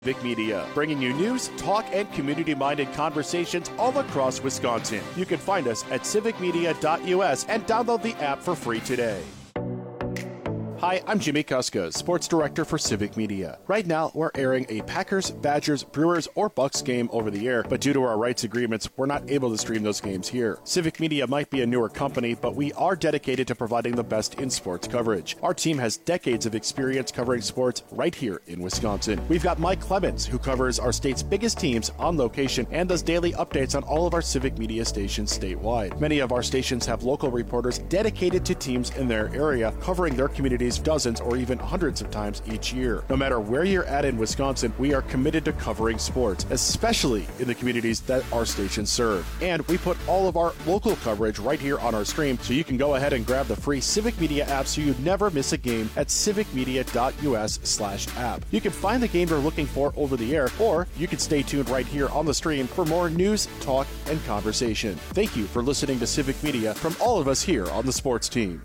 Civic Media, bringing you news, talk, and community-minded conversations all across Wisconsin. You can find us at civicmedia.us and download the app for free today. Hi, I'm Jimmy Kuska, Sports Director for Civic Media. Right now, we're airing a Packers, Badgers, Brewers, or Bucks game over the air, but due to our rights agreements, we're not able to stream those games here. Civic Media might be a newer company, but we are dedicated to providing the best in sports coverage. Our team has decades of experience covering sports right here in Wisconsin. We've got Mike Clemens, who covers our state's biggest teams on location and does daily updates on all of our Civic Media stations statewide. Many of our stations have local reporters dedicated to teams in their area, covering their communities dozens or even hundreds of times each year. No matter where you're at in Wisconsin, we are committed to covering sports, especially in the communities that our stations serve. And we put all of our local coverage right here on our stream, so you can go ahead and grab the free Civic Media app so you never miss a game at civicmedia.us/app. You can find the game you're looking for over the air, or you can stay tuned right here on the stream for more news, talk, and conversation. Thank you for listening to Civic Media from all of us here on the sports team.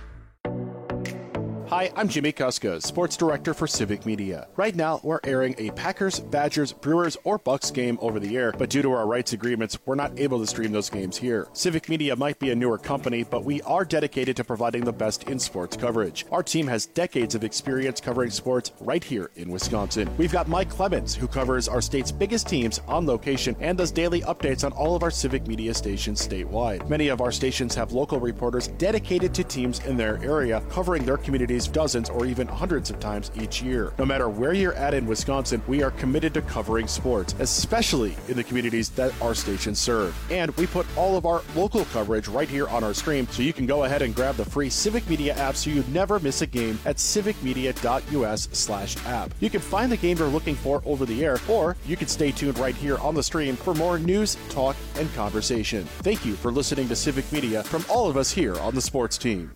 Hi, I'm Jimmy Kuska, Sports Director for Civic Media. Right now, we're airing a Packers, Badgers, Brewers, or Bucks game over the air, but due to our rights agreements, we're not able to stream those games here. Civic Media might be a newer company, but we are dedicated to providing the best in sports coverage. Our team has decades of experience covering sports right here in Wisconsin. We've got Mike Clemens, who covers our state's biggest teams on location and does daily updates on all of our Civic Media stations statewide. Many of our stations have local reporters dedicated to teams in their area, covering their communities dozens or even hundreds of times each year. No matter where you're at in Wisconsin, we are committed to covering sports, especially in the communities that our stations serve. And we put all of our local coverage right here on our stream, so you can go ahead and grab the free Civic Media app so you never miss a game at civicmedia.us/app. You can find the game you're looking for over the air, or you can stay tuned right here on the stream for more news, talk, and conversation. Thank you for listening to Civic Media from all of us here on the sports team.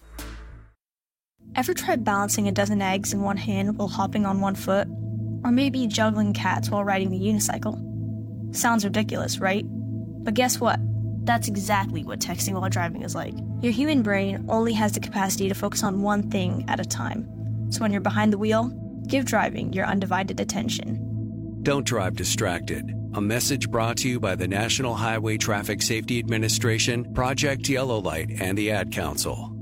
Ever tried balancing a dozen eggs in one hand while hopping on one foot? Or maybe juggling cats while riding a unicycle? Sounds ridiculous, right? But guess what? That's exactly what texting while driving is like. Your human brain only has the capacity to focus on one thing at a time. So when you're behind the wheel, give driving your undivided attention. Don't drive distracted. A message brought to you by the National Highway Traffic Safety Administration, Project Yellow Light, and the Ad Council.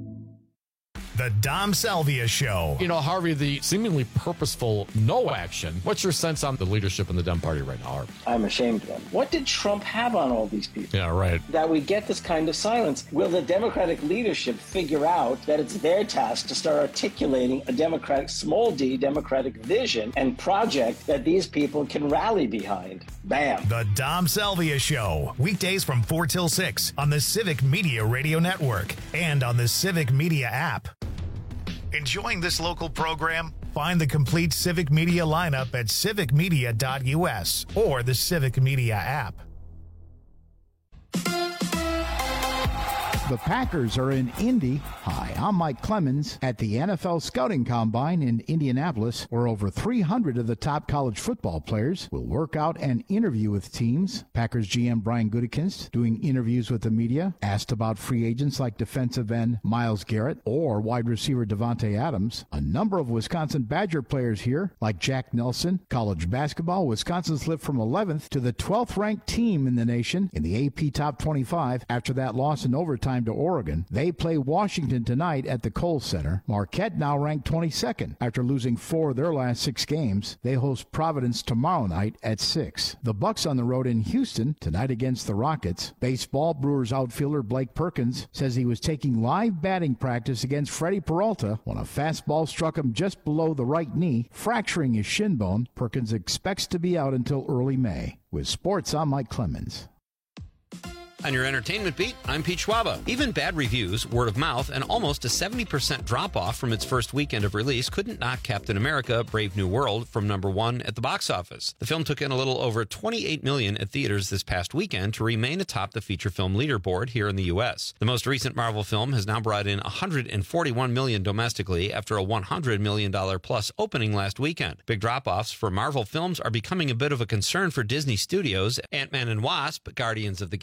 The Dom Salvia Show. You know, Harvey, the seemingly purposeful no action. What's your sense on the leadership in the Dem Party right now, Harvey? I'm ashamed of them. What did Trump have on all these people? Yeah, right. That we get this kind of silence. Will the Democratic leadership figure out that it's their task to start articulating a democratic, small d, democratic vision and project that these people can rally behind? Bam. The Dom Salvia Show. Weekdays from 4 till 6 on the Civic Media Radio Network and on the Civic Media app. Enjoying this local program? Find the complete Civic Media lineup at civicmedia.us or the Civic Media app. The Packers are in Indy. Hi, I'm Mike Clemens at the NFL Scouting Combine in Indianapolis, where over 300 of the top college football players will work out and interview with teams. Packers GM Brian Gutekunst doing interviews with the media, asked about free agents like defensive end Myles Garrett or wide receiver Devontae Adams. A number of Wisconsin Badger players here, like Jack Nelson. College basketball, Wisconsin slipped from 11th to the 12th ranked team in the nation in the AP Top 25 after that loss in overtime to Oregon. They play Washington tonight at the Kohl Center. Marquette now ranked 22nd after losing 4 of their last 6 games. They host Providence tomorrow night at 6. The Bucks on the road in Houston tonight against the Rockets. Baseball, Brewers outfielder Blake Perkins says he was taking live batting practice against Freddie Peralta when a fastball struck him just below the right knee, fracturing his shin bone. Perkins expects to be out until early May. With sports, I'm Mike Clemens. On your entertainment beat, I'm Pete Schwaba. Even bad reviews, word of mouth, and almost a 70% drop-off from its first weekend of release couldn't knock Captain America: Brave New World from number 1 at the box office. The film took in a little over $28 million at theaters this past weekend to remain atop the feature film leaderboard here in the U.S. The most recent Marvel film has now brought in $141 million domestically after a $100 million plus opening last weekend. Big drop-offs for Marvel films are becoming a bit of a concern for Disney Studios. Ant-Man and Wasp, Guardians of the Galaxy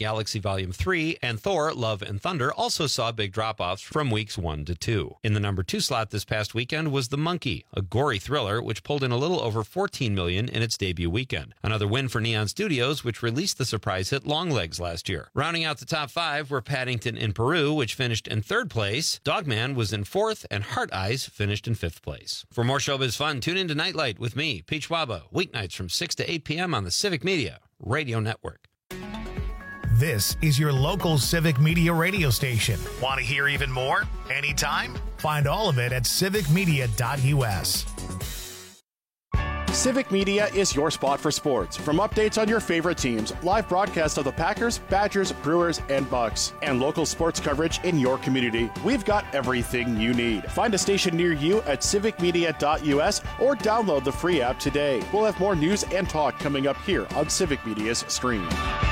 Volume 3, and Thor, Love and Thunder also saw big drop-offs from weeks 1 to 2. In the number 2 slot this past weekend was The Monkey, a gory thriller which pulled in a little over $14 million in its debut weekend. Another win for Neon Studios, which released the surprise hit Longlegs last year. Rounding out the top 5 were Paddington in Peru, which finished in 3rd place. Dogman was in 4th, and Heart Eyes finished in 5th place. For more showbiz fun, tune in to Nightlight with me, Peach Waba, weeknights from 6 to 8 p.m. on the Civic Media Radio Network. This is your local Civic Media radio station. Want to hear even more? Anytime? Find all of it at civicmedia.us. Civic Media is your spot for sports. From updates on your favorite teams, live broadcasts of the Packers, Badgers, Brewers, and Bucks, and local sports coverage in your community, we've got everything you need. Find a station near you at civicmedia.us or download the free app today. We'll have more news and talk coming up here on Civic Media's stream.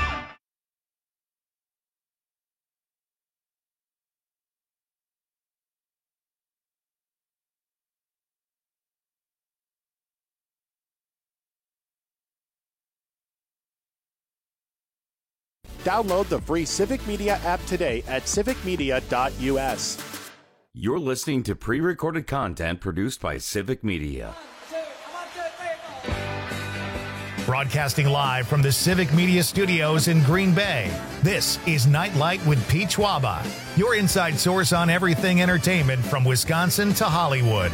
Download the free Civic Media app today at civicmedia.us. You're listening to pre-recorded content produced by Civic Media. Broadcasting live from the Civic Media Studios in Green Bay, this is Nightlight with Peach Waba, your inside source on everything entertainment from Wisconsin to Hollywood.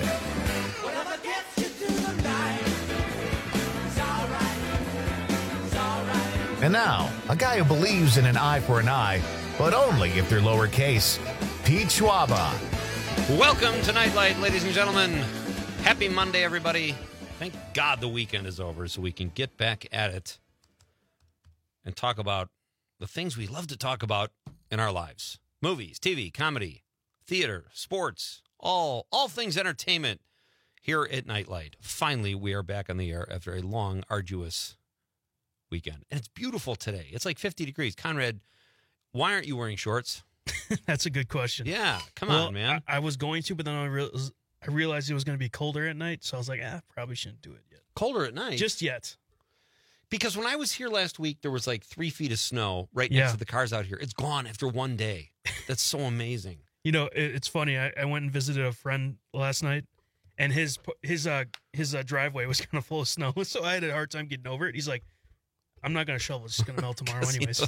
And now, a guy who believes in an eye for an eye, but only if they're lowercase, Peach Waba. Welcome to Nightlight, ladies and gentlemen. Happy Monday, everybody. Thank God the weekend is over so we can get back at it and talk about the things we love to talk about in our lives. Movies, TV, comedy, theater, sports, all things entertainment here at Nightlight. Finally, we are back on the air after a long, arduous weekend. And it's beautiful today. It's like 50 degrees. Conrad, why aren't you wearing shorts? That's a good question. Yeah, come on, man. I was going to, but then I realized it was going to be colder at night, so I was like, probably shouldn't do it yet. Colder at night? Just yet. Because when I was here last week, there was like 3 feet of snow right next to the cars out here. It's gone after one day. That's so amazing. You know, it's funny. I went and visited a friend last night, and his driveway was kind of full of snow, so I had a hard time getting over it. He's like, I'm not going to shovel. It's just going to melt tomorrow anyways.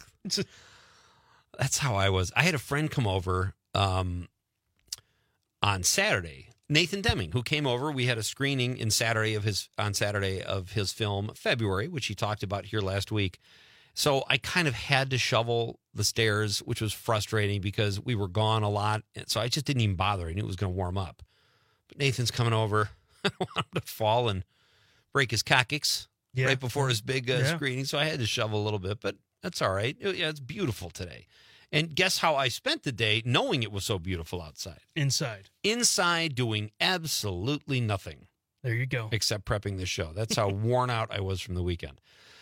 That's how I was. I had a friend come over on Saturday, Nathan Deming, who came over. We had a screening on Saturday of his film February, which he talked about here last week. So I kind of had to shovel the stairs, which was frustrating because we were gone a lot. So I just didn't even bother. I knew it was going to warm up. But Nathan's coming over. I don't want him to fall and break his coccyx. Yeah. Right before his big screening, so I had to shovel a little bit, but that's all right. Yeah, it's beautiful today. And guess how I spent the day knowing it was so beautiful outside? Inside doing absolutely nothing. There you go. Except prepping the show. That's how worn out I was from the weekend.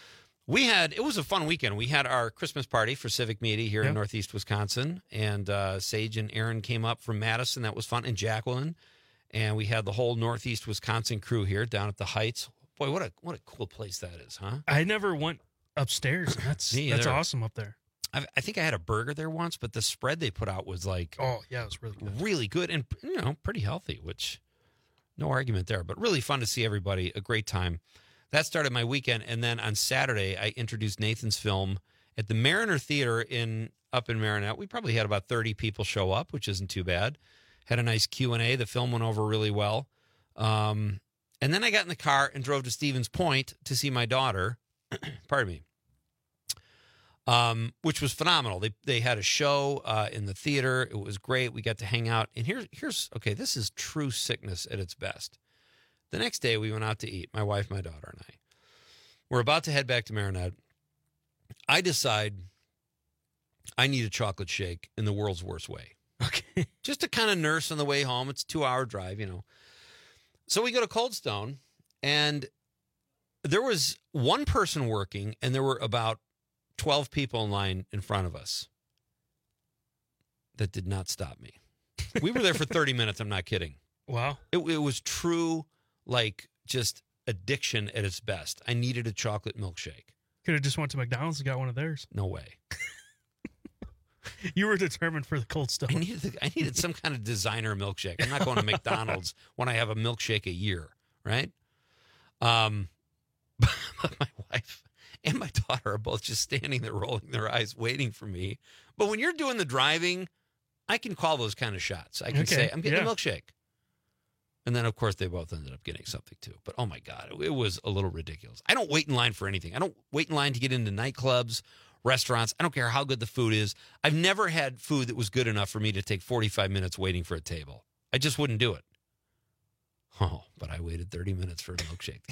It was a fun weekend. We had our Christmas party for Civic Media here in Northeast Wisconsin, and Sage and Aaron came up from Madison. That was fun, and Jacqueline. And we had the whole Northeast Wisconsin crew here down at the Heights. Boy, what a cool place that is, huh? I never went upstairs. That's awesome up there. I think I had a burger there once, but the spread they put out was like, it was really good. Really good and pretty healthy, which no argument there. But really fun to see everybody. A great time. That started my weekend, and then on Saturday I introduced Nathan's film at the Mariner Theater up in Marinette. We probably had about 30 people show up, which isn't too bad. Had a nice Q&A. The film went over really well. And then I got in the car and drove to Stevens Point to see my daughter, pardon me, which was phenomenal. They had a show in the theater. It was great. We got to hang out. And here's this is true sickness at its best. The next day we went out to eat, my wife, my daughter, and I. We're about to head back to Marinette. I decide I need a chocolate shake in the world's worst way. Okay. Just to kind of nurse on the way home. It's a 2-hour drive, So we go to Cold Stone, and there was one person working, and there were about 12 people in line in front of us. That did not stop me. We were there for 30 minutes. I'm not kidding. Wow. It was true, just addiction at its best. I needed a chocolate milkshake. Could have just went to McDonald's and got one of theirs. No way. You were determined for the Cold Stone. I needed some kind of designer milkshake. I'm not going to McDonald's when I have a milkshake a year, right? But my wife and my daughter are both just standing there rolling their eyes, waiting for me. But when you're doing the driving, I can call those kind of shots. I can say, I'm getting a milkshake. And then, of course, they both ended up getting something, too. But, oh, my God, it was a little ridiculous. I don't wait in line for anything. I don't wait in line to get into nightclubs, restaurants. I don't care how good the food is. I've never had food that was good enough for me to take 45 minutes waiting for a table. I just wouldn't do it. Oh, but I waited 30 minutes for a milkshake.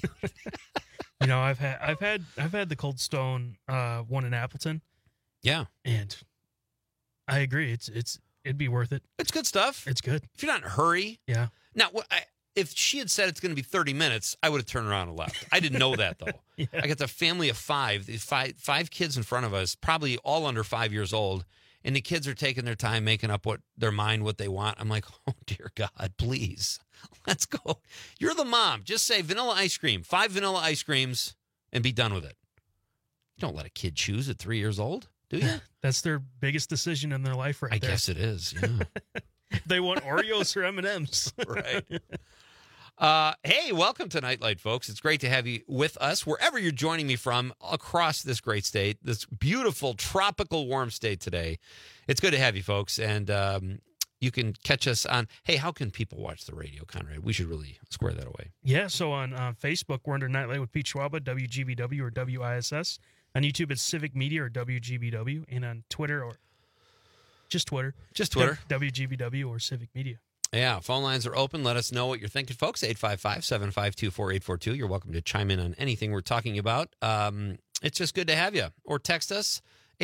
I've had the Cold Stone one in Appleton. Yeah. And I agree. It'd be worth it. It's good stuff. It's good. If you're not in a hurry. Yeah. Now, if she had said it's going to be 30 minutes, I would have turned around and left. I didn't know that, though. Yeah. I got the family of five kids in front of us, probably all under 5 years old, and the kids are taking their time making up what they want. I'm like, oh, dear God, please, let's go. You're the mom. Just say vanilla ice cream, 5 vanilla ice creams, and be done with it. You don't let a kid choose at 3 years old, do you? That's their biggest decision in their life right there. I guess it is, yeah. They want Oreos or M&Ms. Right. Hey, welcome to Nightlight, folks. It's great to have you with us wherever you're joining me from across this great state, this beautiful, tropical, warm state today. It's good to have you, folks. And you can catch us on, hey, how can people watch the radio, Conrad? We should really square that away. Yeah, so on Facebook, we're under Nightlight with Pete Schwaba, WGBW or WISS. On YouTube, it's Civic Media or WGBW. And on Twitter, or just Twitter. WGBW or Civic Media. Yeah, phone lines are open. Let us know what you're thinking, folks. 855-752-4842. You're welcome to chime in on anything we're talking about. It's just good to have you. Or text us,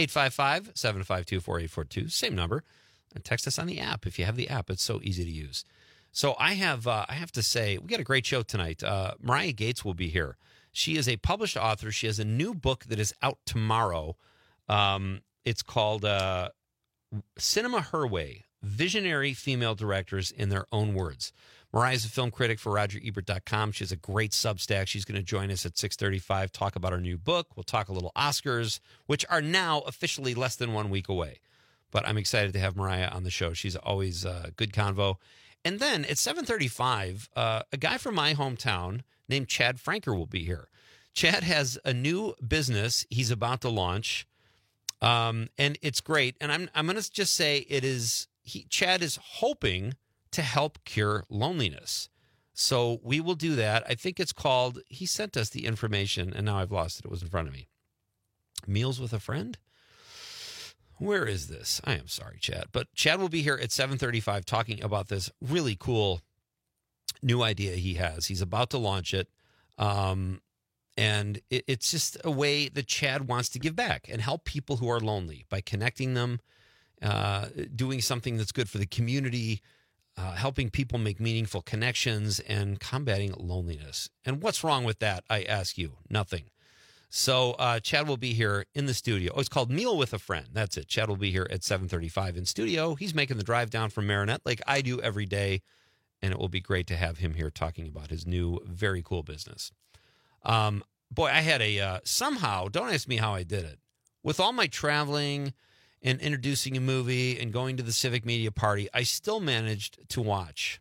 855-752-4842. Same number. And text us on the app. If you have the app, it's so easy to use. So I have to say, we got a great show tonight. Mariah Gates will be here. She is a published author. She has a new book that is out tomorrow. It's called Cinema Her Way. Visionary female directors in their own words. Mariah's a film critic for RogerEbert.com. She has a great Substack. She's going to join us at 6:35, talk about her new book. We'll talk a little Oscars, which are now officially less than 1 week away. But I'm excited to have Mariah on the show. She's always a good convo. And then at 7:35, a guy from my hometown named Chad Franker will be here. Chad has a new business he's about to launch, and it's great. And I'm going to just say it is... Chad is hoping to help cure loneliness. So we will do that. I think it's called, he sent us the information, and now I've lost it. It was in front of me. Meals with a Friend? Where is this? I am sorry, Chad. But Chad will be here at 7:35 talking about this really cool new idea he has. He's about to launch it. And it's just a way that Chad wants to give back and help people who are lonely by connecting them, doing something that's good for the community, helping people make meaningful connections, and combating loneliness. And what's wrong with that, I ask you? Nothing. So Chad will be here in the studio. Oh, it's called Meal with a Friend. That's it. Chad will be here at 7:35 in studio. He's making the drive down from Marinette like I do every day, and it will be great to have him here talking about his new, very cool business. Boy, I had somehow, don't ask me how I did it, with all my traveling and introducing a movie and going to the Civic Media Party, I still managed to watch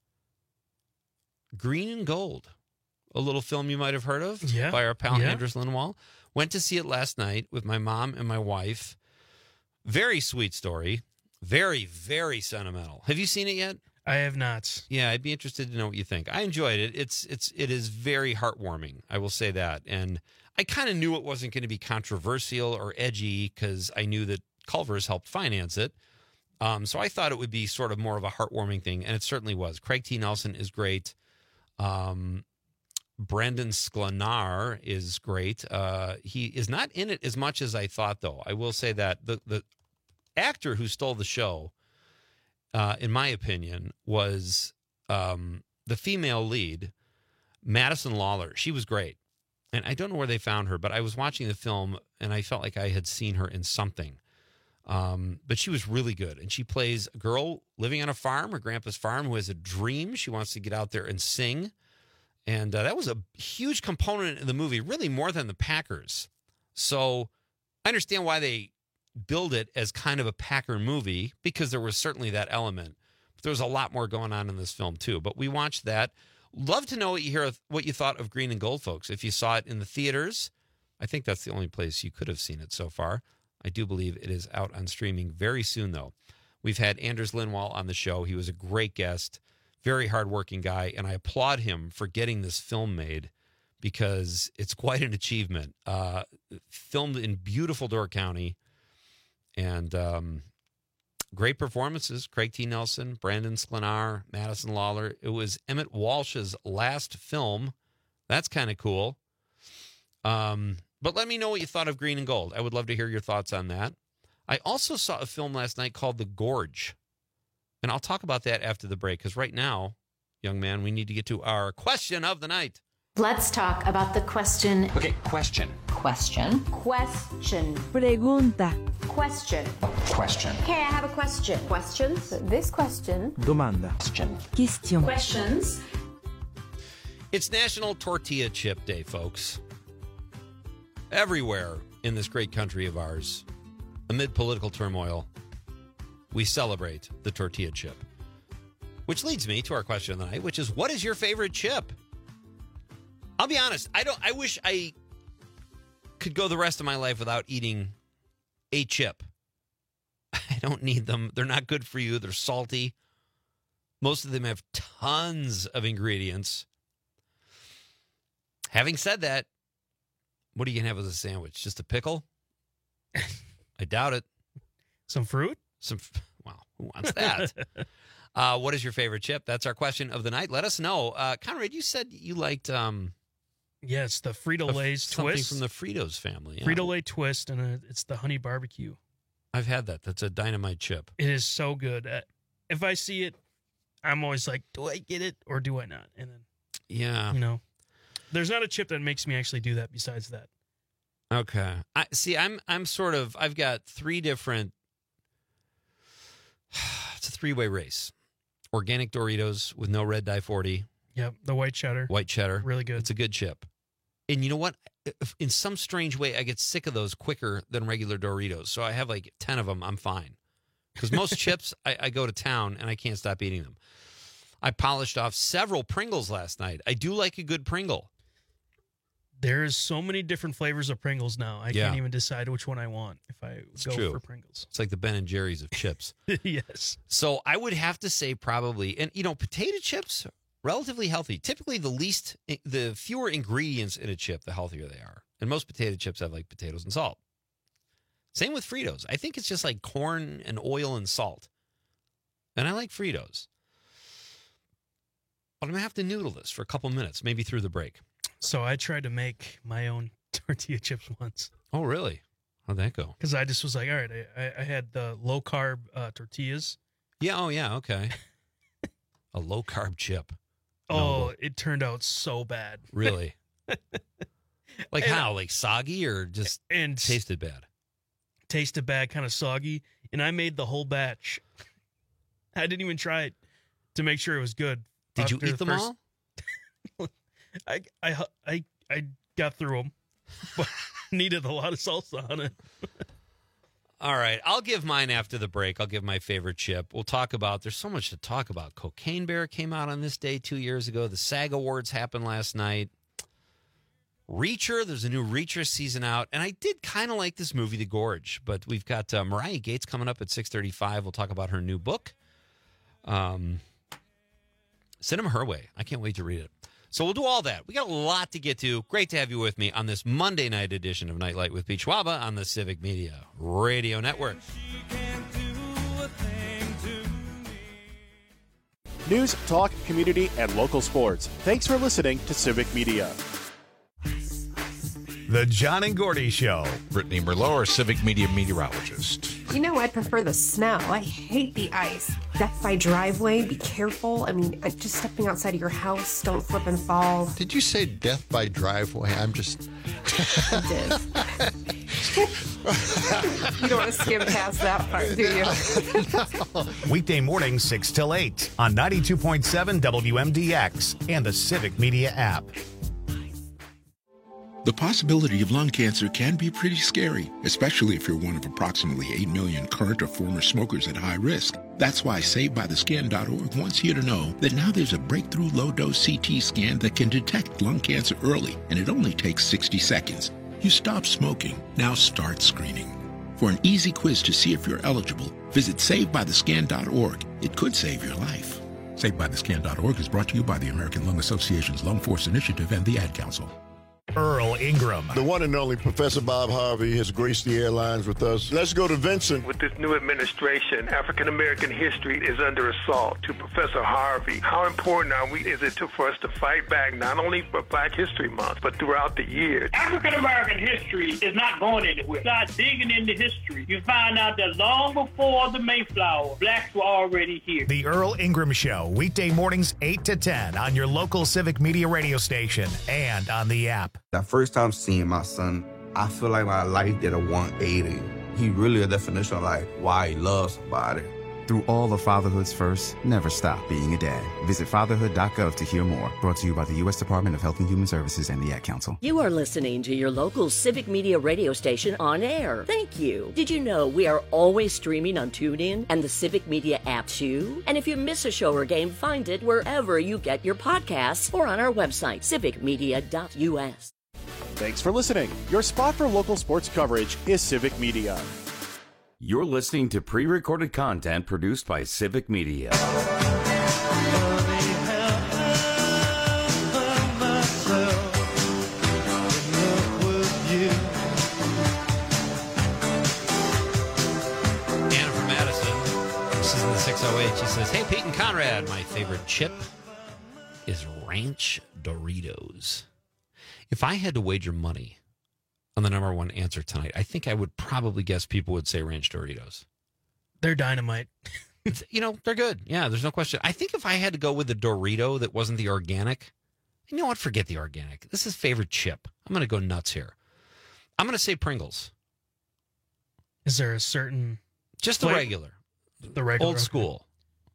Green and Gold, a little film you might have heard of by our pal Andres Lindwall. Went to see it last night with my mom and my wife. Very sweet story. Very, very sentimental. Have you seen it yet? I have not. Yeah, I'd be interested to know what you think. I enjoyed it. It is very heartwarming, I will say that. And I kind of knew it wasn't going to be controversial or edgy because I knew that Culver's helped finance it. So I thought it would be sort of more of a heartwarming thing, and it certainly was. Craig T. Nelson is great. Brendan Sklenar is great. He is not in it as much as I thought, though. I will say that the actor who stole the show, in my opinion, was the female lead, Madison Lawler. She was great. And I don't know where they found her, but I was watching the film, and I felt like I had seen her in something. But she was really good. And she plays a girl living on a farm, her grandpa's farm, who has a dream. She wants to get out there and sing. And that was a huge component in the movie, really more than the Packers. So I understand why they build it as kind of a Packer movie because there was certainly that element. But there was a lot more going on in this film, too. But we watched that. Love to know what you thought of Green and Gold, folks. If you saw it in the theaters, I think that's the only place you could have seen it so far. I do believe it is out on streaming very soon, though. We've had Anders Lindwall on the show. He was a great guest, very hardworking guy, and I applaud him for getting this film made because it's quite an achievement. Filmed in beautiful Door County, and great performances. Craig T. Nelson, Brandon Sklenar, Madison Lawler. It was Emmett Walsh's last film. That's kind of cool. But let me know what you thought of Green and Gold. I would love to hear your thoughts on that. I also saw a film last night called The Gorge, and I'll talk about that after the break, because right now, young man, we need to get to our question of the night. Let's talk about the question. Okay, question. Question. Question. Pregunta. Question. Question. Okay, I have a question. Questions? This question. Domanda. Question. Question. Questions. It's National Tortilla Chip Day, folks. Everywhere in this great country of ours, amid political turmoil, we celebrate the tortilla chip. Which leads me to our question of the night, which is, what is your favorite chip? I'll be honest, I wish I could go the rest of my life without eating a chip. I don't need them. They're not good for you. They're salty. Most of them have tons of ingredients. Having said that, what are you going to have as a sandwich? Just a pickle? I doubt it. Some fruit? Well, who wants that? What is your favorite chip? That's our question of the night. Let us know. Conrad, you said you liked... yes, the Frito-Lay's something twist. From the Fritos family. Yeah. Frito-Lay twist, and it's the honey barbecue. I've had that. That's a dynamite chip. It is so good. If I see it, I'm always like, do I get it or do I not? And then, yeah, there's not a chip that makes me actually do that besides that. Okay. I've got three different, it's a three-way race. Organic Doritos with no red dye 40. Yep, the white cheddar. White cheddar. Really good. It's a good chip. And you know what? In some strange way, I get sick of those quicker than regular Doritos. So I have like 10 of them. I'm fine. Because most chips, I go to town and I can't stop eating them. I polished off several Pringles last night. I do like a good Pringle. There's so many different flavors of Pringles now. I can't even decide which one I want if I go for Pringles. It's like the Ben and Jerry's of chips. Yes. So I would have to say probably, and potato chips, relatively healthy. Typically the fewer ingredients in a chip, the healthier they are. And most potato chips have like potatoes and salt. Same with Fritos. I think it's just like corn and oil and salt. And I like Fritos. But I'm going to have to noodle this for a couple minutes, maybe through the break. So I tried to make my own tortilla chips once. Oh, really? How'd that go? Because I just was like, all right, I had the low-carb tortillas. Yeah, oh, yeah, okay. A low-carb chip. Oh, it turned out so bad. Really? Like how? Like soggy or just tasted bad? Tasted bad, kind of soggy. And I made the whole batch. I didn't even try it to make sure it was good. Did you eat them all? I got through them, but needed a lot of salsa on it. All right. I'll give mine after the break. I'll give my favorite chip. We'll talk about, there's so much to talk about. Cocaine Bear came out on this day 2 years ago. The SAG Awards happened last night. Reacher, there's a new Reacher season out. And I did kind of like this movie, The Gorge. But we've got Mariah Gates coming up at 6:35. We'll talk about her new book. Send them her way. I can't wait to read it. So we'll do all that. We got a lot to get to. Great to have you with me on this Monday night edition of Nightlight with Pete Schwaba on the Civic Media Radio Network. News, talk, community, and local sports. Thanks for listening to Civic Media. The John and Gordy Show. Brittany Merlot, our Civic Media meteorologist. You know, I prefer the snow. I hate the ice. Death by driveway, be careful. I mean, just stepping outside of your house, don't slip and fall. Did you say death by driveway? I'm just... I did. You don't want to skim past that part, do you? Weekday morning, 6 till 8 on 92.7 WMDX and the Civic Media app. The possibility of lung cancer can be pretty scary, especially if you're one of approximately 8 million current or former smokers at high risk. That's why SaveByTheScan.org wants you to know that now there's a breakthrough low-dose CT scan that can detect lung cancer early, and it only takes 60 seconds. You stop smoking, now start screening. For an easy quiz to see if you're eligible, visit SaveByTheScan.org. It could save your life. SaveByTheScan.org is brought to you by the American Lung Association's Lung Force Initiative and the Ad Council. Earl Ingram. The one and only Professor Bob Harvey has graced the airlines with us. Let's go to Vincent. With this new administration, African-American history is under assault. To Professor Harvey, how important is it for us to fight back, not only for Black History Month, but throughout the year? African-American history is not going anywhere. Start digging into history. You find out that long before the Mayflower, blacks were already here. The Earl Ingram Show, weekday mornings 8 to 10 on your local Civic Media radio station and on the app. That first time seeing my son, I feel like my life did a 180. He really a definition of like why he loves somebody. Through all of fatherhood's first, never stop being a dad. Visit fatherhood.gov to hear more. Brought to you by the U.S. Department of Health and Human Services and the Ad Council. You are listening to your local Civic Media radio station on air. Thank you. Did you know we are always streaming on TuneIn and the Civic Media app too? And if you miss a show or game, find it wherever you get your podcasts or on our website, civicmedia.us. Thanks for listening. Your spot for local sports coverage is Civic Media. You're listening to pre-recorded content produced by Civic Media. Anna from Madison. This is in the 608. She says, "Hey, Pete and Conrad, my favorite chip is Ranch Doritos. If I had to wager money on the number one answer tonight, I think I would probably guess people would say Ranch Doritos. They're dynamite. They're good. Yeah, there's no question. I think if I had to go with the Dorito that wasn't the organic, you know what? Forget the organic. This is favorite chip. I'm going to go nuts here. I'm going to say Pringles. Is there a certain... Just the regular. The regular. Old school.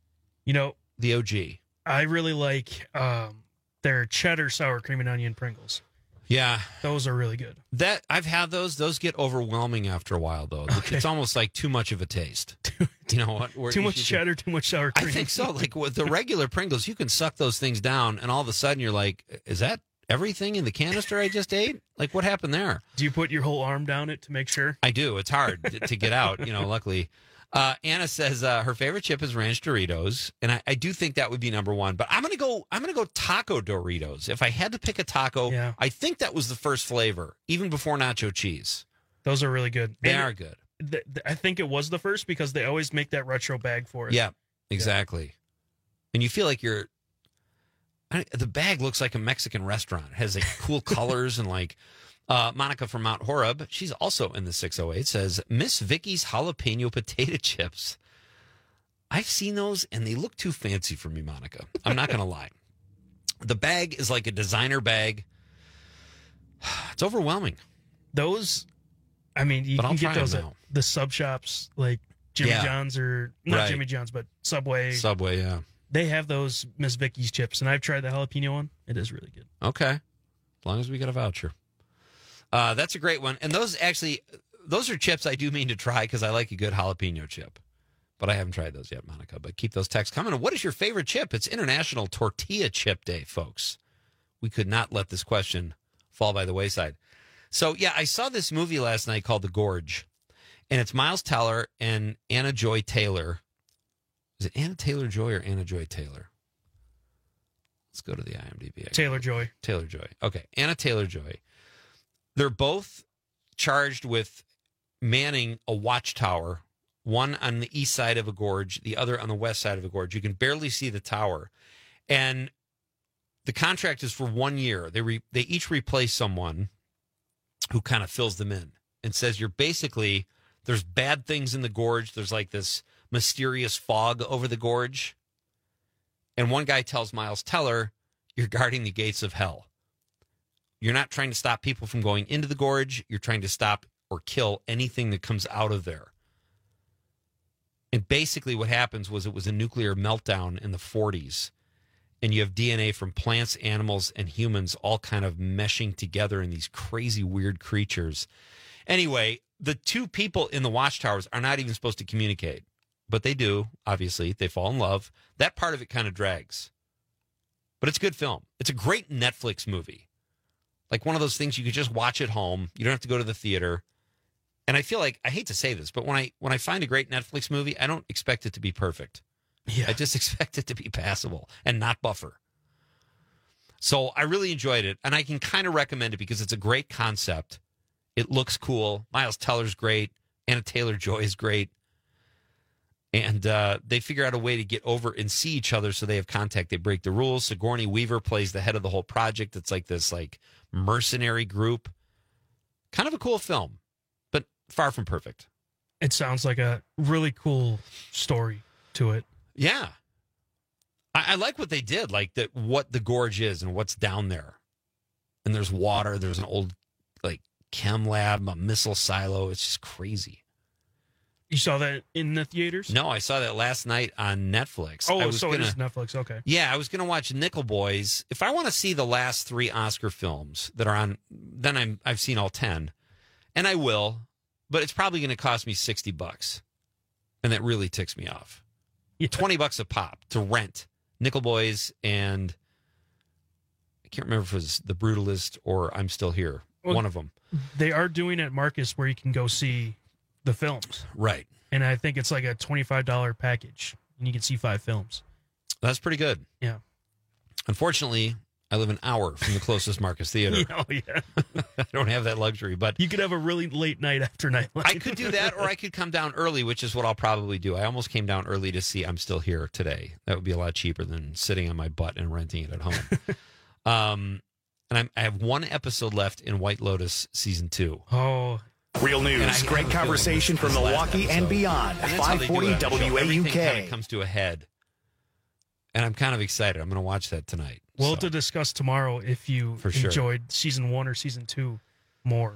The OG. I really like their cheddar sour cream and onion Pringles. Yeah. Those are really good. I've had those. Those get overwhelming after a while, though. Okay. It's almost like too much of a taste. You know what? Too much cheddar, too much sour cream. I think so. Like with the regular Pringles, you can suck those things down, and all of a sudden you're like, is that everything in the canister I just ate? Like, what happened there? Do you put your whole arm down it to make sure? I do. It's hard to get out, luckily. Anna says her favorite chip is Ranch Doritos, and I do think that would be number one. But I'm gonna go Taco Doritos. If I had to pick a taco, I think that was the first flavor, even before nacho cheese. Those are really good. They are good. I think it was the first because they always make that retro bag for it. Yeah, exactly. Yeah. And you feel like the bag looks like a Mexican restaurant. It has like cool colors and like. Monica from Mount Horeb, she's also in the 608, says, Miss Vicky's jalapeno potato chips. I've seen those, and they look too fancy for me, Monica. I'm not going to lie. The bag is like a designer bag. It's overwhelming. Those, you can get those at the sub shops, like Jimmy John's or, not Jimmy John's, but Subway. Subway, yeah. They have those Miss Vicky's chips, and I've tried the jalapeno one. It is really good. Okay. As long as we get a voucher. That's a great one. And those are chips I do mean to try because I like a good jalapeno chip. But I haven't tried those yet, Monica. But keep those texts coming. And what is your favorite chip? It's International Tortilla Chip Day, folks. We could not let this question fall by the wayside. So, yeah, I saw this movie last night called The Gorge. And it's Miles Teller and Anna Joy Taylor. Is it Anna Taylor-Joy or Anna Joy Taylor? Let's go to the IMDb. Taylor-Joy. Taylor-Joy. Okay, Anna Taylor-Joy. They're both charged with manning a watchtower, one on the east side of a gorge, the other on the west side of a gorge. You can barely see the tower. And the contract is for 1 year. They each replace someone who kind of fills them in and says there's bad things in the gorge. There's like this mysterious fog over the gorge. And one guy tells Miles Teller, you're guarding the gates of hell. You're not trying to stop people from going into the gorge. You're trying to stop or kill anything that comes out of there. And basically what happens was it was a nuclear meltdown in the 40s. and you have DNA from plants, animals, and humans all kind of meshing together in these crazy, weird creatures. Anyway, the two people in the watchtowers are not even supposed to communicate, but they do, obviously. They fall in love. That part of it kind of drags. But it's a good film. It's a great Netflix movie. Like one of those things you could just watch at home. You don't have to go to the theater. And I feel like, I hate to say this, but when I find a great Netflix movie, I don't expect it to be perfect. Yeah. I just expect it to be passable and not buffer. So I really enjoyed it, and I can kind of recommend it because it's a great concept. It looks cool. Miles Teller's great. Anna Taylor-Joy is great. And they figure out a way to get over and see each other so they have contact. They break the rules. Sigourney Weaver plays the head of the whole project. It's like this mercenary group. Kind of a cool film, but far from perfect. It sounds like a really cool story to it. Yeah. I like what they did, like what the gorge is and what's down there. And there's water. There's an old chem lab, a missile silo. It's just crazy. You saw that in the theaters? No, I saw that last night on Netflix. Oh, so it is Netflix. Okay. Yeah, I was going to watch Nickel Boys. If I want to see the last 3 Oscar films that are on, then I've seen all 10. And I will, but it's probably going to cost me $60. And that really ticks me off. Yeah. $20 a pop to rent Nickel Boys and I can't remember if it was The Brutalist or I'm Still Here. Well, one of them. They are doing at Marcus where you can go see the films. Right. And I think it's like a $25 package and you can see 5 films. That's pretty good. Yeah. Unfortunately, I live an hour from the closest Marcus Theater. Oh, yeah. I don't have that luxury, but you could have a really late night after Nightlight. I could do that, or I could come down early, which is what I'll probably do. I almost came down early to see I'm Still Here today. That would be a lot cheaper than sitting on my butt and renting it at home. And I have 1 episode left in White Lotus season 2. Oh. Real news, great conversation from Milwaukee and beyond. And 540 WAUK. Everything kind of comes to a head. And I'm kind of excited. I'm going to watch that tonight. We'll have to discuss tomorrow if you enjoyed season 1 or season 2 more.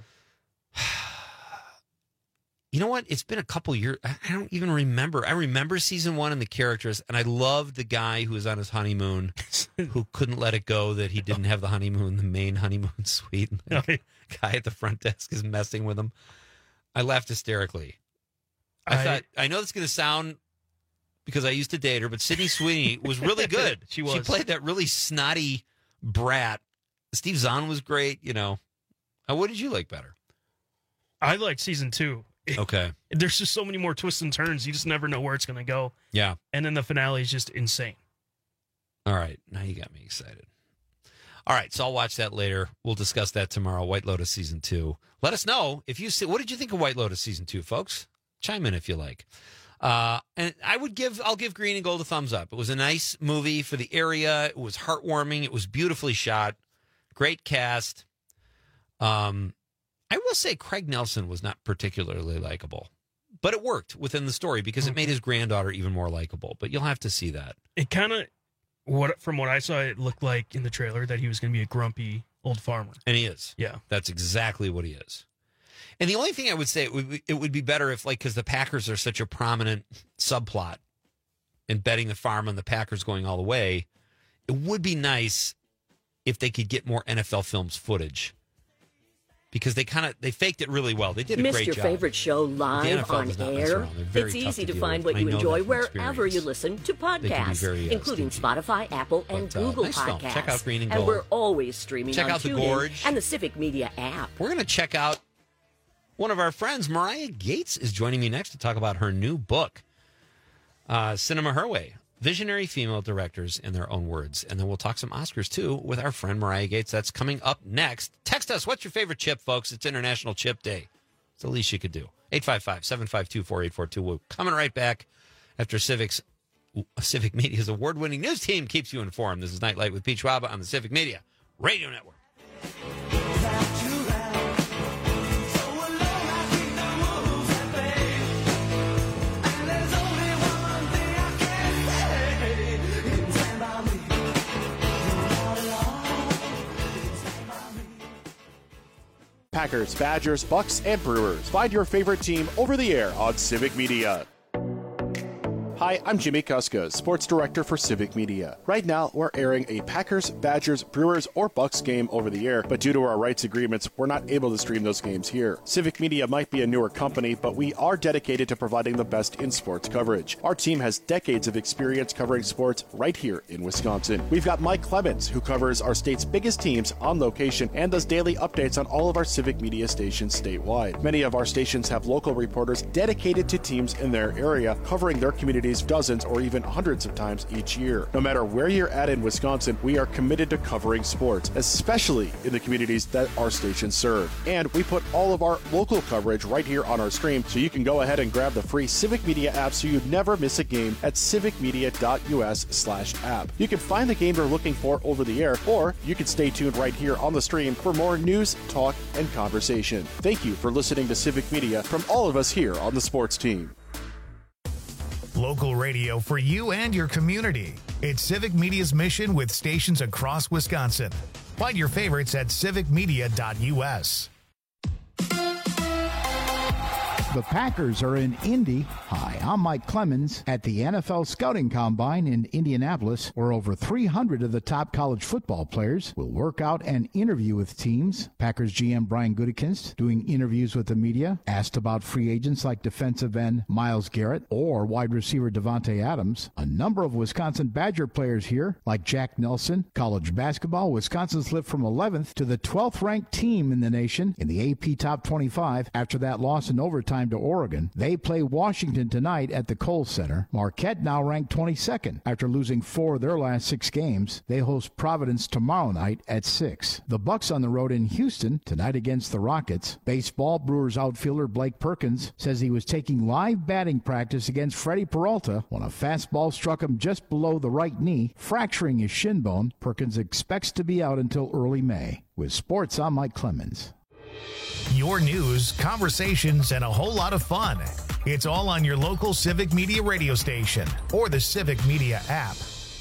You know what? It's been a couple years. I don't even remember. I remember season 1 and the characters, and I loved the guy who was on his honeymoon who couldn't let it go that he didn't have the honeymoon, the main honeymoon suite. And the guy at the front desk is messing with him. I laughed hysterically. I thought, I know it's going to sound because I used to date her, but Sydney Sweeney was really good. She was. She played that really snotty brat. Steve Zahn was great. What did you like better? I liked season 2. Okay. There's just so many more twists and turns. You just never know where it's going to go. Yeah. And then the finale is just insane. All right. Now you got me excited. All right. So I'll watch that later. We'll discuss that tomorrow. White Lotus season 2. Let us know if you see. What did you think of White Lotus season 2, folks? Chime in if you like. And I'll give Green and Gold a thumbs up. It was a nice movie for the area. It was heartwarming. It was beautifully shot. Great cast. I will say Craig Nelson was not particularly likable, but it worked within the story because it made his granddaughter even more likable. But you'll have to see that. It kind of, from what I saw, it looked like in the trailer that he was going to be a grumpy old farmer. And he is. Yeah. That's exactly what he is. And the only thing I would say, it would be better if, because the Packers are such a prominent subplot in betting the farm on the Packers going all the way, it would be nice if they could get more NFL Films footage. Because they faked it really well. They did a great job. Missed your favorite show live on air? It's easy to find what you enjoy wherever you listen to podcasts, including Spotify, Apple, and Google Podcasts. Check out Green and Gold. And we're always streaming on TuneIn and the Civic Media app. We're going to check out one of our friends. Mariah Gates is joining me next to talk about her new book, Cinema Her Way. Visionary female directors in their own words. And then we'll talk some Oscars, too, with our friend Mariah Gates. That's coming up next. Text us. What's your favorite chip, folks? It's International Chip Day. It's the least you could do. 855-752-4842. We're coming right back after Civic Media's award-winning news team keeps you informed. This is Nightlight with Pete Schwab on the Civic Media Radio Network. Packers, Badgers, Bucks, and Brewers. Find your favorite team over the air on Civic Media. Hi, I'm Jimmy Kuska, Sports Director for Civic Media. Right now, we're airing a Packers, Badgers, Brewers, or Bucks game over the air, but due to our rights agreements, we're not able to stream those games here. Civic Media might be a newer company, but we are dedicated to providing the best in sports coverage. Our team has decades of experience covering sports right here in Wisconsin. We've got Mike Clemens, who covers our state's biggest teams on location and does daily updates on all of our Civic Media stations statewide. Many of our stations have local reporters dedicated to teams in their area, covering their communities dozens or even hundreds of times each year. No matter where you're at in Wisconsin, we are committed to covering sports, especially in the communities that our stations serve. And we put all of our local coverage right here on our stream, so you can go ahead and grab the free Civic Media app so you never miss a game at civicmedia.us/app. You can find the game you're looking for over the air, or you can stay tuned right here on the stream for more news, talk, and conversation. Thank you for listening to Civic Media from all of us here on the sports team. Local radio for you and your community. It's Civic Media's mission with stations across Wisconsin. Find your favorites at civicmedia.us. The Packers are in Indy. Hi, I'm Mike Clemens at the NFL Scouting Combine in Indianapolis, where over 300 of the top college football players will work out and interview with teams. Packers GM Brian Gutekunst doing interviews with the media, asked about free agents like defensive end Myles Garrett or wide receiver Devontae Adams. A number of Wisconsin Badger players here, like Jack Nelson. College basketball, Wisconsin slipped from 11th to the 12th ranked team in the nation in the AP Top 25 after that loss in overtime to Oregon. They play Washington tonight at the Kohl Center. Marquette now ranked 22nd after losing 4 of their last 6 games. They host Providence tomorrow night at 6. The Bucks on the road in Houston tonight against the Rockets. Baseball, Brewers outfielder Blake Perkins says he was taking live batting practice against Freddie Peralta when a fastball struck him just below the right knee, fracturing his shin bone. Perkins expects to be out until early May. With sports, I'm Mike Clemens. Your news, conversations, and a whole lot of fun. It's all on your local Civic Media radio station or the Civic Media app.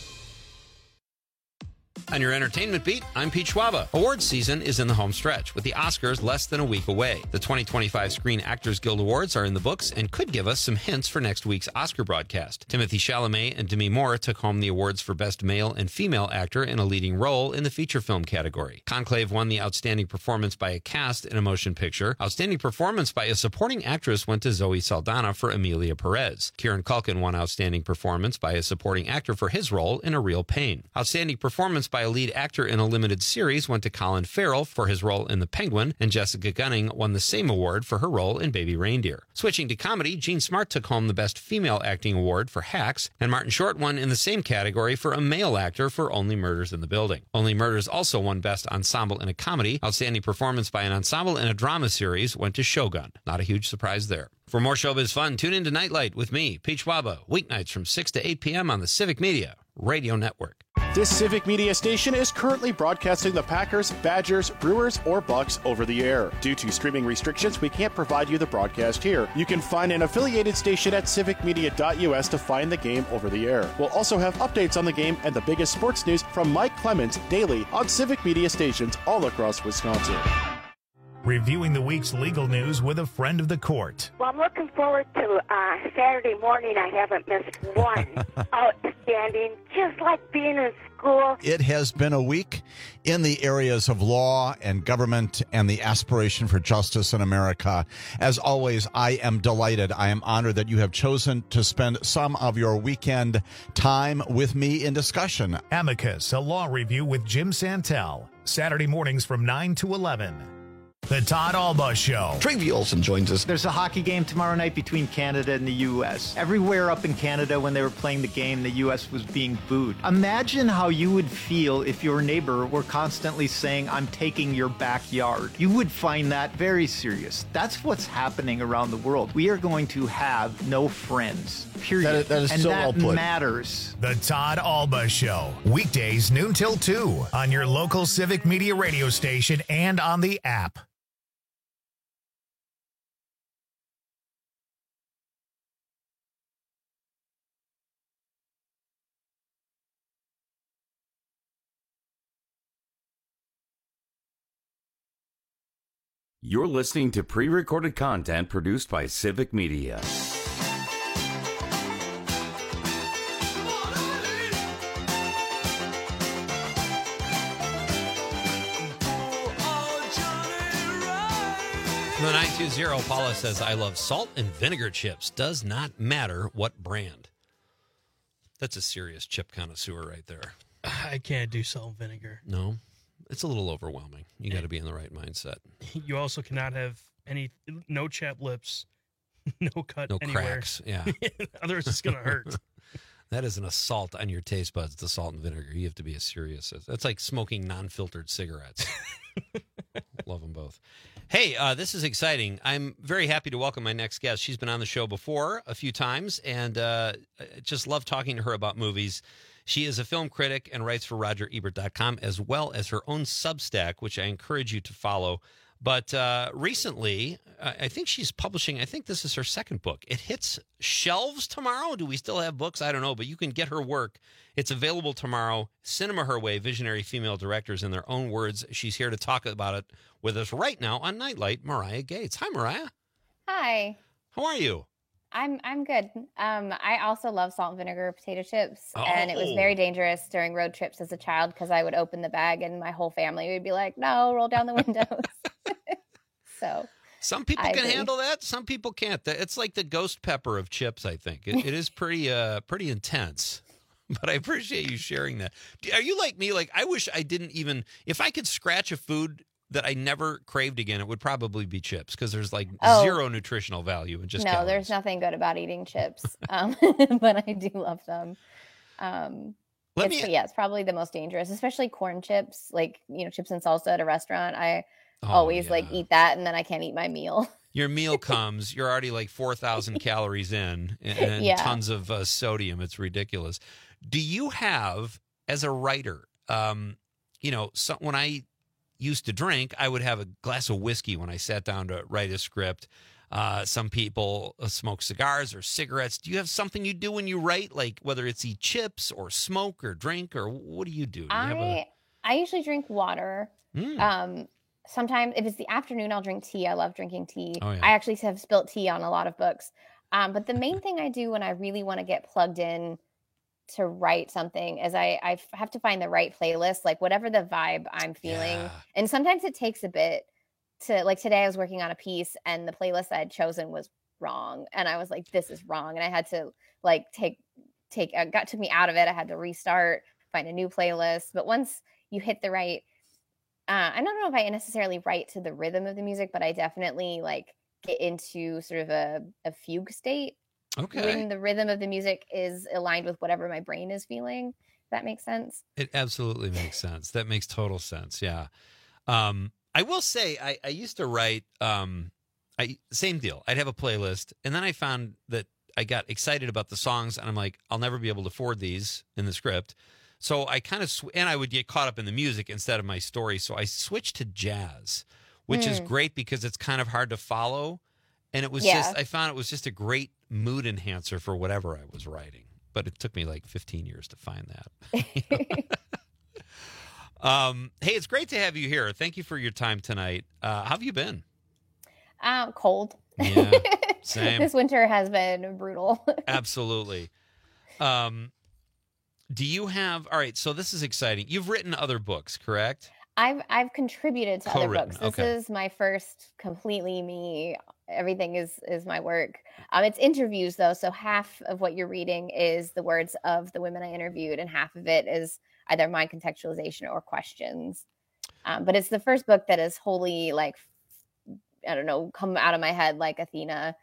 On your entertainment beat, I'm Pete Schwaba. Awards season is in the home stretch, with the Oscars less than a week away. The 2025 Screen Actors Guild Awards are in the books and could give us some hints for next week's Oscar broadcast. Timothée Chalamet and Demi Moore took home the awards for Best Male and Female Actor in a Leading Role in the feature film category. Conclave won the Outstanding Performance by a Cast in a Motion Picture. Outstanding Performance by a Supporting Actress went to Zoe Saldana for Emilia Perez. Kieran Culkin won Outstanding Performance by a Supporting Actor for his role in A Real Pain. Outstanding Performance by a Lead Actor in a Limited Series went to Colin Farrell for his role in The Penguin, and Jessica Gunning won the same award for her role in Baby Reindeer. Switching to comedy, Jean Smart took home the Best Female Acting Award for Hacks, and Martin Short won in the same category for a male actor for Only Murders in the Building. Only Murders also won Best Ensemble in a Comedy. Outstanding Performance by an Ensemble in a Drama Series went to Shogun. Not a huge surprise there. For more showbiz fun, tune in to Nightlight with me, Pete Schwaba, weeknights from 6 to 8 p.m. on the Civic Media Radio Network. This Civic Media station is currently broadcasting the Packers, Badgers, Brewers, or Bucks over the air. Due to streaming restrictions, we can't provide you the broadcast here. You can find an affiliated station at civicmedia.us to find the game over the air. We'll also have updates on the game and the biggest sports news from Mike Clemens daily on Civic Media stations all across Wisconsin. Reviewing the week's legal news with a friend of the court. Well, I'm looking forward to Saturday morning. I haven't missed one. Outstanding, just like being in school. It has been a week in the areas of law and government and the aspiration for justice in America. As always, I am delighted. I am honored that you have chosen to spend some of your weekend time with me in discussion. Amicus, a law review with Jim Santel. Saturday mornings from 9 to 11. The Todd Alba Show. Travie Olson joins us. There's a hockey game tomorrow night between Canada and the U.S. Everywhere up in Canada when they were playing the game, the U.S. was being booed. Imagine how you would feel if your neighbor were constantly saying, I'm taking your backyard. You would find that very serious. That's what's happening around the world. We are going to have no friends, period. That is and so that well put. matters. The Todd Alba Show. Weekdays noon till 2 on your local Civic Media radio station and on the app. You're listening to pre-recorded content produced by Civic Media. From the 920, Paula says, I love salt and vinegar chips. Does not matter what brand. That's a serious chip connoisseur right there. I can't do salt and vinegar. No, it's a little overwhelming. You got to be in the right mindset. You also cannot have no chapped lips, no cut No anywhere. cracks, yeah. Otherwise, it's going to hurt. That is an assault on your taste buds, the salt and vinegar. You have to be as serious. That's like smoking non-filtered cigarettes. Love them both. Hey, this is exciting. I'm very happy to welcome my next guest. She's been on the show before a few times, and I just love talking to her about movies. She is a film critic and writes for RogerEbert.com, as well as her own Substack, which I encourage you to follow. But recently, I think she's publishing, I think this is her second book. It hits shelves tomorrow. Do we still have books? I don't know, but you can get her work. It's available tomorrow. Cinema Her Way, Visionary Female Directors in Their Own Words. She's here to talk about it with us right now on Nightlight, Mariah Gates. Hi, Mariah. Hi. How are you? I'm good. I also love salt and vinegar potato chips, and it was Oh. very dangerous during road trips as a child because I would open the bag and my whole family would be like, "No, roll down the windows." So Some people I can agree. handle that. Some people can't. It's like the ghost pepper of chips, I think. It is pretty intense. But I appreciate you sharing that. Are you like me? Like, I wish I didn't even, if I could scratch a food that I never craved again, it would probably be chips, because there's like zero nutritional value in just no, calories. there's nothing good about eating chips, but I do love them. It's probably the most dangerous, especially corn chips, like, chips and salsa at a restaurant. I always eat that, and then I can't eat my meal. Your meal comes, you're already like 4,000 calories in and Yeah. tons of sodium. It's ridiculous. Do you have, as a writer, when I used to drink, I would have a glass of whiskey when I sat down to write a script. Some people smoke cigars or cigarettes. Do you have something you do when you write, like whether it's eat chips or smoke or drink, or what do you do? I usually drink water. Sometimes if it's the afternoon, I'll drink tea. I love drinking tea. Oh, yeah. I actually have spilt tea on a lot of books. But the main thing I do when I really want to get plugged in to write something is I have to find the right playlist, like whatever the vibe I'm feeling. Yeah. And sometimes it takes a bit to, like, today I was working on a piece and the playlist I had chosen was wrong. And I was like, this is wrong. And I had to like took me out of it. I had to restart, find a new playlist. But once you hit the right, I don't know if I necessarily write to the rhythm of the music, but I definitely like get into sort of a fugue state. Okay. When the rhythm of the music is aligned with whatever my brain is feeling. If that makes sense. It absolutely makes sense. That makes total sense. Yeah. I will say I used to write, same deal. I'd have a playlist, and then I found that I got excited about the songs, and I'm like, I'll never be able to afford these in the script. So I kind of, and I would get caught up in the music instead of my story. So I switched to jazz, which is great because it's kind of hard to follow. And it was I found it was just a great mood enhancer for whatever I was writing. But it took me like 15 years to find that. Hey, it's great to have you here. Thank you for your time tonight. How have you been? Cold. Yeah, same. This winter has been brutal. Absolutely. Do you have, all right, so this is exciting. You've written other books, correct? I've contributed to other Co-written, books. This okay. is my first completely me. Everything is my work. It's interviews though, so half of what you're reading is the words of the women I interviewed, and half of it is either my contextualization or questions. But it's the first book that is wholly like, I don't know, come out of my head like Athena.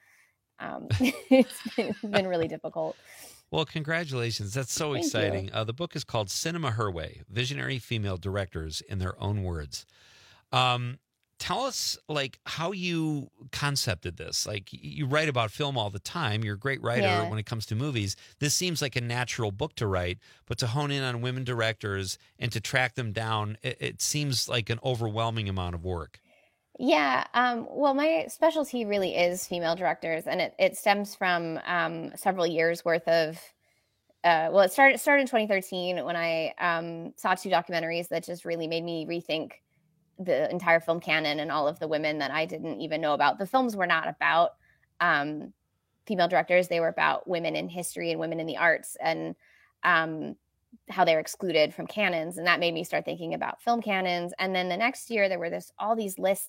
It's been really difficult. Well, congratulations. That's so Thank exciting. The book is called Cinema Her Way, Visionary Female Directors in Their Own Words. Tell us, like, how you concepted this. Like, you write about film all the time. You're a great writer when it comes to movies. This seems like a natural book to write, but to hone in on women directors and to track them down, it seems like an overwhelming amount of work. Yeah. Well, my specialty really is female directors, and it stems from several years worth of. It started in 2013 when I saw two documentaries that just really made me rethink the entire film canon and all of the women that I didn't even know about. The films were not about female directors; they were about women in history and women in the arts, and how they're excluded from canons. And that made me start thinking about film canons. And then the next year there were all these lists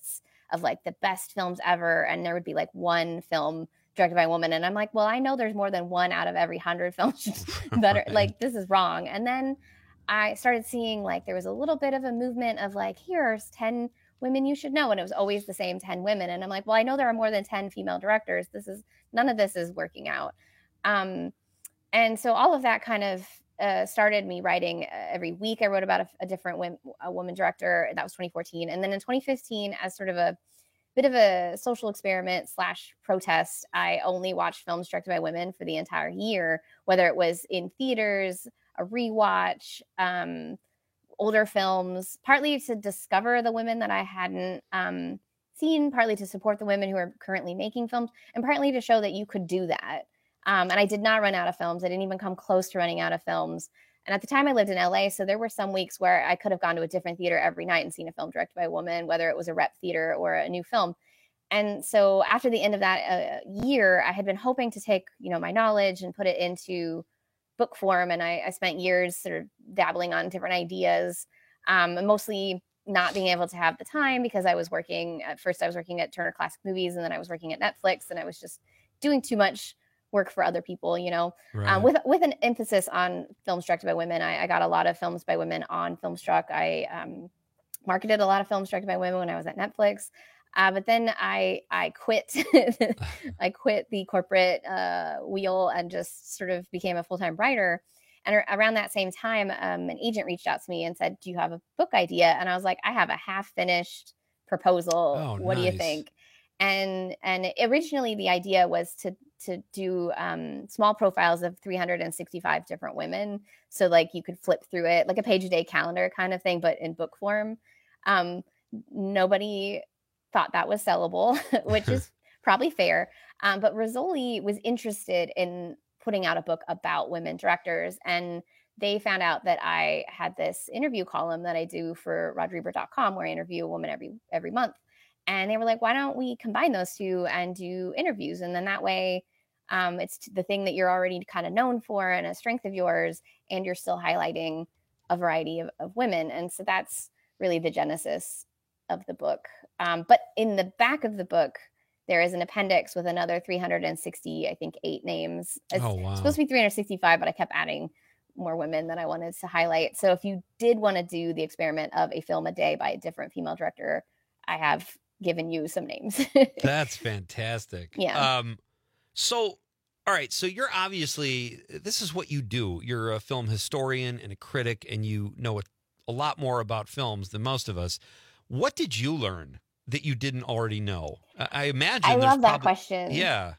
of like the best films ever, and there would be like one film directed by a woman, and I'm like, well, I know there's more than one out of every 100 films better. Like, this is wrong. And then I started seeing like there was a little bit of a movement of like, here's 10 women you should know, and it was always the same 10 women, and I'm like, well, I know there are more than 10 female directors. None of this is working out. And so all of that kind of started me writing every week. I wrote about a different woman director. That was 2014. And then in 2015, as sort of a bit of a social experiment / protest, I only watched films directed by women for the entire year, whether it was in theaters, a rewatch, older films, partly to discover the women that I hadn't seen, partly to support the women who are currently making films, and partly to show that you could do that. And I did not run out of films. I didn't even come close to running out of films. And at the time I lived in LA, so there were some weeks where I could have gone to a different theater every night and seen a film directed by a woman, whether it was a rep theater or a new film. And so after the end of that year, I had been hoping to take, my knowledge and put it into book form. And I spent years sort of dabbling on different ideas, mostly not being able to have the time because I was working at Turner Classic Movies, and then I was working at Netflix, and I was just doing too much work for other people, Right. With an emphasis on films directed by women. I got a lot of films by women on Filmstruck. I marketed a lot of films directed by women when I was at Netflix. But then I quit. I quit the corporate wheel and just sort of became a full-time writer. And around that same time, an agent reached out to me and said, do you have a book idea? And I was like, I have a half-finished proposal. Oh, what do you nice. think? And originally the idea was to do small profiles of 365 different women. So like you could flip through it like a page a day calendar kind of thing, but in book form. Nobody thought that was sellable, which is probably fair. But Rizzoli was interested in putting out a book about women directors. And they found out that I had this interview column that I do for RodRebert.com where I interview a woman every month. And they were like, why don't we combine those two and do interviews? And then that way it's the thing that you're already kind of known for and a strength of yours, and you're still highlighting a variety of women. And so that's really the genesis of the book. But in the back of the book, there is an appendix with another 360, I think 8 names. It's supposed to be 365, but I kept adding more women that I wanted to highlight. So if you did want to do the experiment of a film a day by a different female director, I have given you some names. That's fantastic. Yeah. So, all right. So you're obviously, this is what you do. You're a film historian and a critic, and you know a lot more about films than most of us. What did you learn that you didn't already know? I imagine. I love that question. Yeah.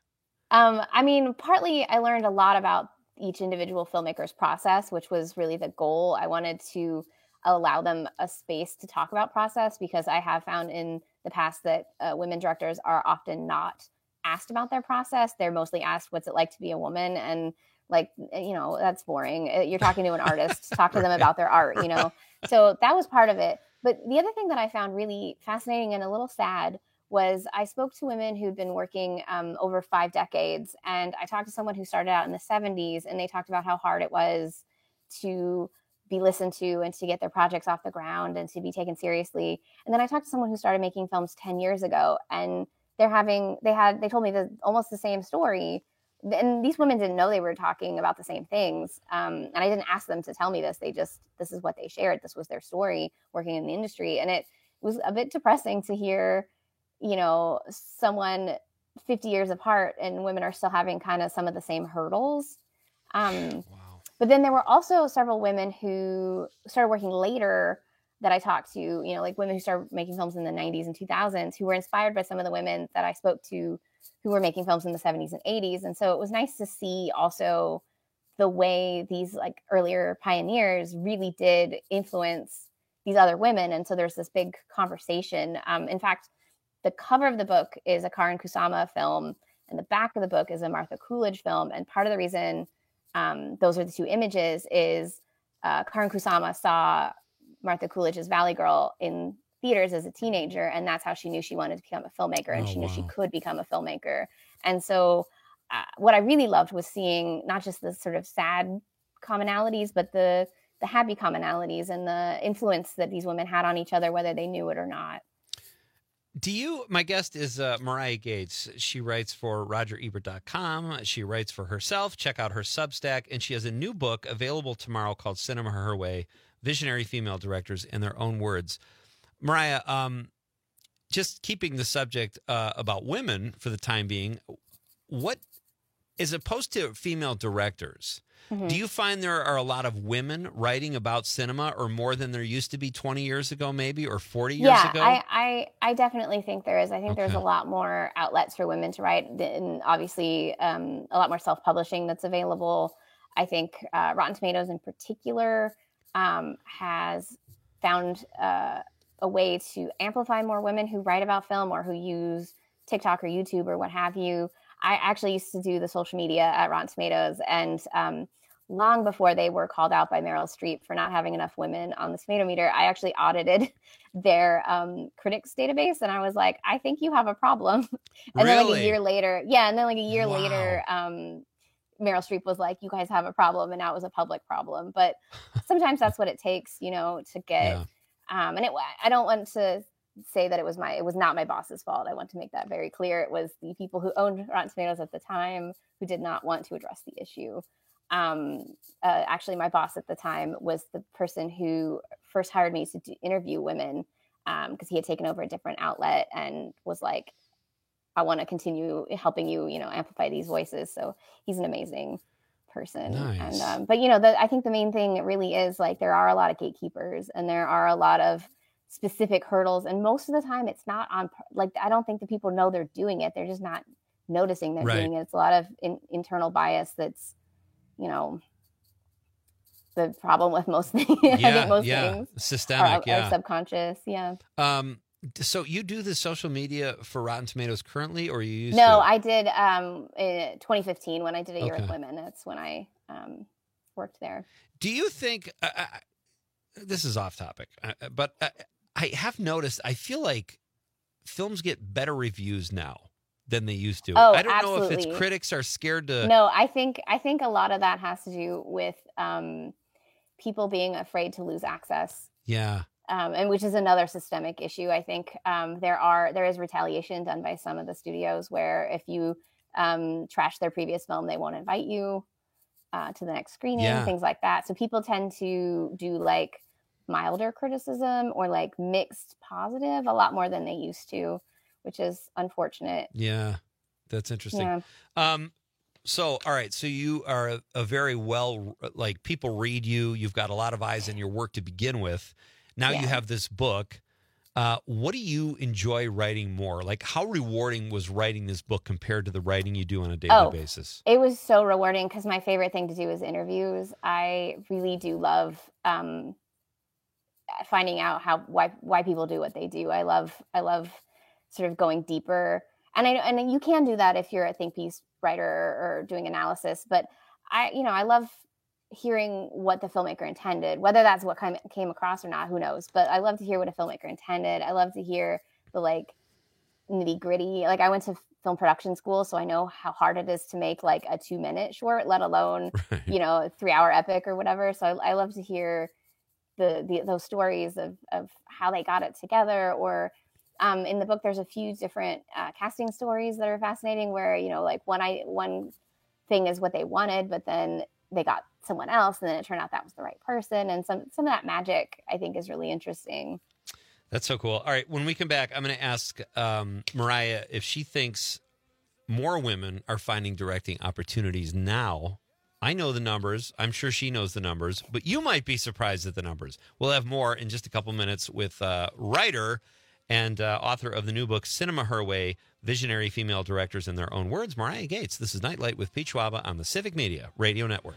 I mean, partly I learned a lot about each individual filmmaker's process, which was really the goal. I wanted to allow them a space to talk about process, because I have found in the past that women directors are often not asked about their process. They're mostly asked, what's it like to be a woman? And like, that's boring. You're talking to an artist, talk to them about their art, So that was part of it. But the other thing that I found really fascinating and a little sad was I spoke to women who'd been working over 5 decades. And I talked to someone who started out in the 70s, and they talked about how hard it was to be listened to and to get their projects off the ground and to be taken seriously. And then I talked to someone who started making films 10 years ago, and they told me almost the same story. And these women didn't know they were talking about the same things. And I didn't ask them to tell me this. This is what they shared. This was their story working in the industry. And it was a bit depressing to hear, someone 50 years apart and women are still having kind of some of the same hurdles. But then there were also several women who started working later that I talked to, like women who started making films in the 90s and 2000s, who were inspired by some of the women that I spoke to who were making films in the 70s and 80s. And so it was nice to see also the way these like earlier pioneers really did influence these other women. And so there's this big conversation. In fact, the cover of the book is a Karin Kusama film, and the back of the book is a Martha Coolidge film. And part of the reason those are the two images is Karin Kusama saw Martha Coolidge's Valley Girl in theaters as a teenager, and that's how she knew she wanted to become a filmmaker, and she knew she could become a filmmaker. And so what I really loved was seeing not just the sort of sad commonalities, but the happy commonalities and the influence that these women had on each other, whether they knew it or not. My guest is Mariah Gates. She writes for RogerEbert.com. She writes for herself. Check out her Substack. And she has a new book available tomorrow called Cinema Her Way, Visionary Female Directors in Their Own Words. Mariah, just keeping the subject about women for the time being, what, as opposed to female directors, do you find there are a lot of women writing about cinema, or more than there used to be 20 years ago, maybe, or 40 years ago? Yeah, I definitely think there is. I think there's a lot more outlets for women to write, and obviously a lot more self-publishing that's available. I think Rotten Tomatoes in particular has found a way to amplify more women who write about film or who use TikTok or YouTube or what have you. I actually used to do the social media at Rotten Tomatoes, and long before they were called out by Meryl Streep for not having enough women on the tomato meter, I actually audited their critics database, and I was like, I think you have a problem. And then like a year later, Meryl Streep was like, you guys have a problem, and now it was a public problem. But sometimes that's what it takes, to get. And I don't want to say that it was not my boss's fault. I want to make that very clear. It was the people who owned Rotten Tomatoes at the time who did not want to address the issue. Actually, my boss at the time was the person who first hired me to interview women because he had taken over a different outlet and was like, I want to continue helping you, amplify these voices. So he's an amazing person. Nice. And, but I think the main thing really is like, there are a lot of gatekeepers and there are a lot of specific hurdles. And most of the time it's not on, I don't think the people know they're doing it. They're just not noticing they're doing it. It's a lot of internal bias that's, the problem with most things. I think most things systemic, are subconscious. Yeah. So you do the social media for Rotten Tomatoes currently, or you used to? No, I did in 2015 when I did A Year with Women. That's when I worked there. Do you think this is off topic, but I have noticed, I feel like films get better reviews now than they used to. Oh, I don't know if absolutely. it's critics are scared to. No, I think a lot of that has to do with people being afraid to lose access. Yeah. And which is another systemic issue. I think there is retaliation done by some of the studios where if you trash their previous film, they won't invite you to the next screening, things like that. So people tend to do like milder criticism or like mixed positive a lot more than they used to, which is unfortunate. Yeah, that's interesting. Yeah. So, all right. So you are a very people read you. You've got a lot of eyes in your work to begin with. Now you have this book. What do you enjoy writing more? Like, how rewarding was writing this book compared to the writing you do on a daily basis? It was so rewarding because my favorite thing to do is interviews. I really do love finding out why people do what they do. I love sort of going deeper, and you can do that if you're a think piece writer or doing analysis. But I love hearing what the filmmaker intended, whether that's what came across or not, who knows. But I love to hear what a filmmaker intended. I love to hear the nitty gritty. Like I went to film production school, so I know how hard it is to make like a 2-minute short, let alone, a 3-hour epic or whatever. So I love to hear those stories of how they got it together. Or in the book, there's a few different casting stories that are fascinating where, one thing is what they wanted, but then they got someone else and then it turned out that was the right person. And some of that magic I think is really interesting. That's so cool. All right. When we come back, I'm going to ask Mariah if she thinks more women are finding directing opportunities now. I know the numbers. I'm sure she knows the numbers, but you might be surprised at the numbers. We'll have more in just a couple minutes with writer and author of the new book, Cinema Her Way, Visionary Female Directors in Their Own Words, Mariah Gates. This is Nightlight with Pete Schwaba on the Civic Media Radio Network.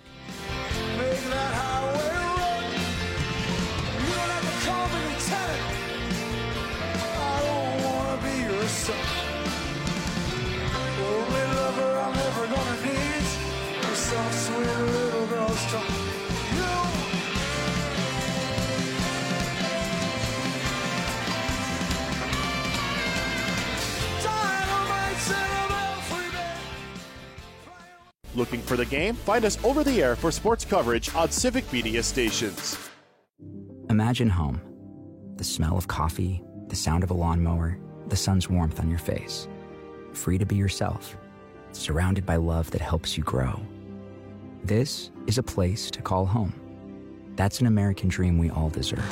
Looking for the game? Find us over the air for sports coverage on Civic Media stations. Imagine home. The smell of coffee, the sound of a lawnmower, the sun's warmth on your face, free to be yourself, surrounded by love that helps you grow. This is a place to call home. That's an American dream we all deserve.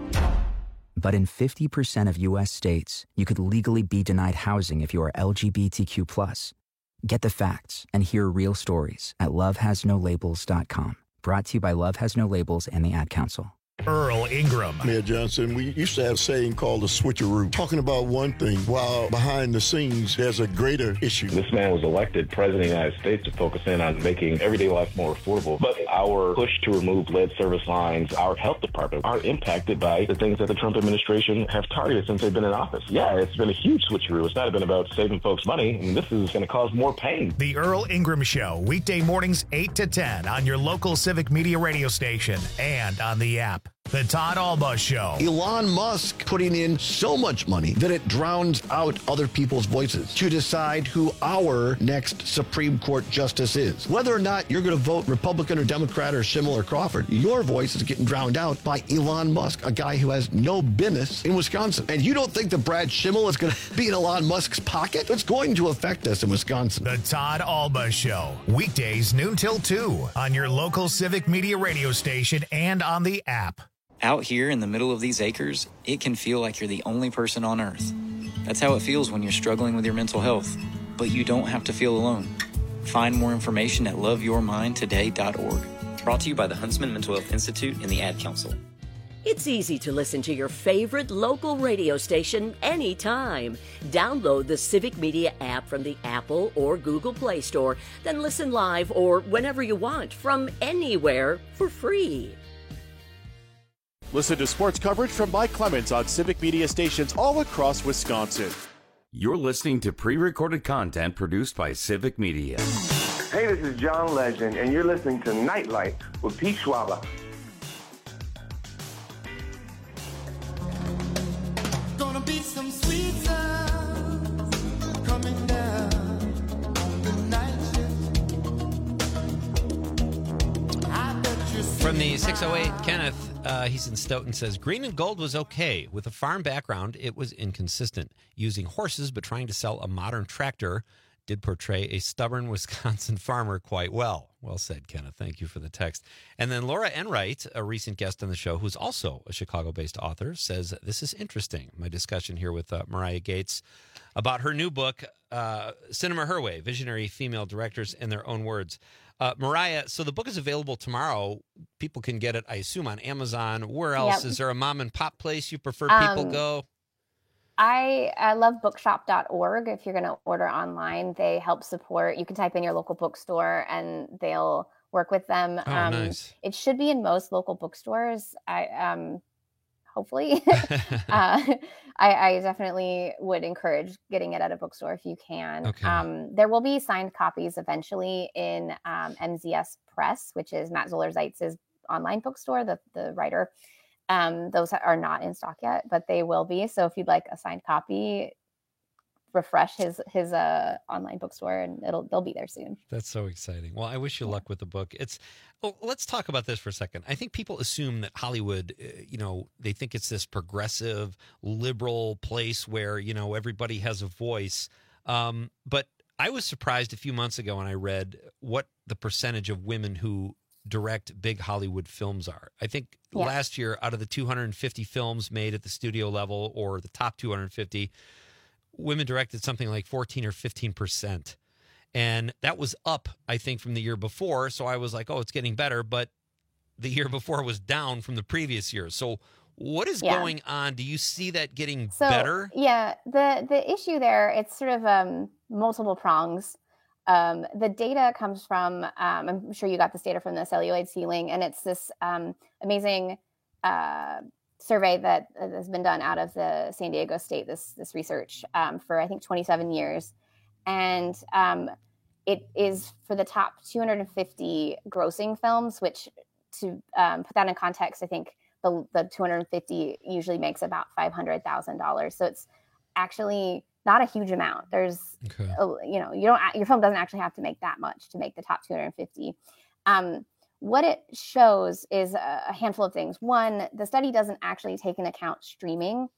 But in 50% of U.S. states, you could legally be denied housing if you are LGBTQ+. Get the facts and hear real stories at lovehasnolabels.com. Brought to you by Love Has No Labels and the Ad Council. Earl Ingram. Mayor Johnson, we used to have a saying called the switcheroo, talking about one thing while behind the scenes there's a greater issue. This man was elected president of the United States to focus in on making everyday life more affordable. But our push to remove lead service lines, our health department, are impacted by the things that the Trump administration have targeted since they've been in office. Yeah, it's been a huge switcheroo. It's not been about saving folks money, and this is going to cause more pain. The Earl Ingram Show, weekday mornings 8 to 10 on your local Civic Media radio station and on the app. The Todd Alba Show. Elon Musk putting in so much money that it drowns out other people's voices to decide who our next Supreme Court justice is. Whether or not you're going to vote Republican or Democrat or Schimmel or Crawford, your voice is getting drowned out by Elon Musk, a guy who has no business in Wisconsin. And you don't think that Brad Schimmel is going to be in Elon Musk's pocket? It's going to affect us in Wisconsin. The Todd Alba Show, weekdays noon till 2 on your local Civic Media radio station and on the app. Out here in the middle of these acres, it can feel like you're the only person on Earth. That's how it feels when you're struggling with your mental health. But you don't have to feel alone. Find more information at loveyourmindtoday.org. Brought to you by the Huntsman Mental Health Institute and the Ad Council. It's easy to listen to your favorite local radio station anytime. Download the Civic Media app from the Apple or Google Play Store, then listen live or whenever you want from anywhere for free. Listen to sports coverage from Mike Clemens on Civic Media stations all across Wisconsin. You're listening to pre-recorded content produced by Civic Media. Hey, this is John Legend, and you're listening to Nightlight with Pete Schwaba. Gonna be some sweet sounds coming down on the night shift. From the 608, Kenneth, he's in Stoughton, says, Green and Gold was okay. With a farm background, it was inconsistent. Using horses but trying to sell a modern tractor did portray a stubborn Wisconsin farmer quite well. Well said, Kenneth. Thank you for the text. And then Laura Enright, a recent guest on the show, who's also a Chicago-based author, says, this is interesting. My discussion here with Mariah Gates about her new book, Cinema Her Way, Visionary Female Directors in Their Own Words. Mariah, so the book is available tomorrow. People can get it, I assume, on Amazon. Where else? Yep. Is there a mom and pop place you prefer people go? I love bookshop.org. If you're going to order online, they help support. You can type in your local bookstore and they'll work with them. Oh, nice. It should be in most local bookstores. Hopefully. I definitely would encourage getting it at a bookstore if you can. Okay. There will be signed copies eventually in MZS Press, which is Matt Zoller-Zeitz's online bookstore, the writer. Those are not in stock yet, but they will be. So if you'd like a signed copy, refresh his online bookstore and they'll be there soon. That's so exciting. Well, I wish you luck with the book. Let's talk about this for a second. I think people assume that Hollywood, they think it's this progressive, liberal place where, everybody has a voice. But I was surprised a few months ago when I read what the percentage of women who direct big Hollywood films are. I think last year, out of the 250 films made at the studio level, or the top 250, women directed something like 14 or 15%. And that was up, I think, from the year before. So I was like, oh, it's getting better. But the year before was down from the previous year. So what is going on? Do you see that getting better? Yeah, the issue there, it's sort of multiple prongs. The data comes from, I'm sure you got this data from the celluloid ceiling, and it's this amazing survey that has been done out of the San Diego State, this research for, I think, 27 years. And it is for the top 250 grossing films, which to put that in context, I think the 250 usually makes about $500,000. So it's actually not a huge amount. There's, your film doesn't actually have to make that much to make the top 250. What it shows is a handful of things. One, the study doesn't actually take into account streaming.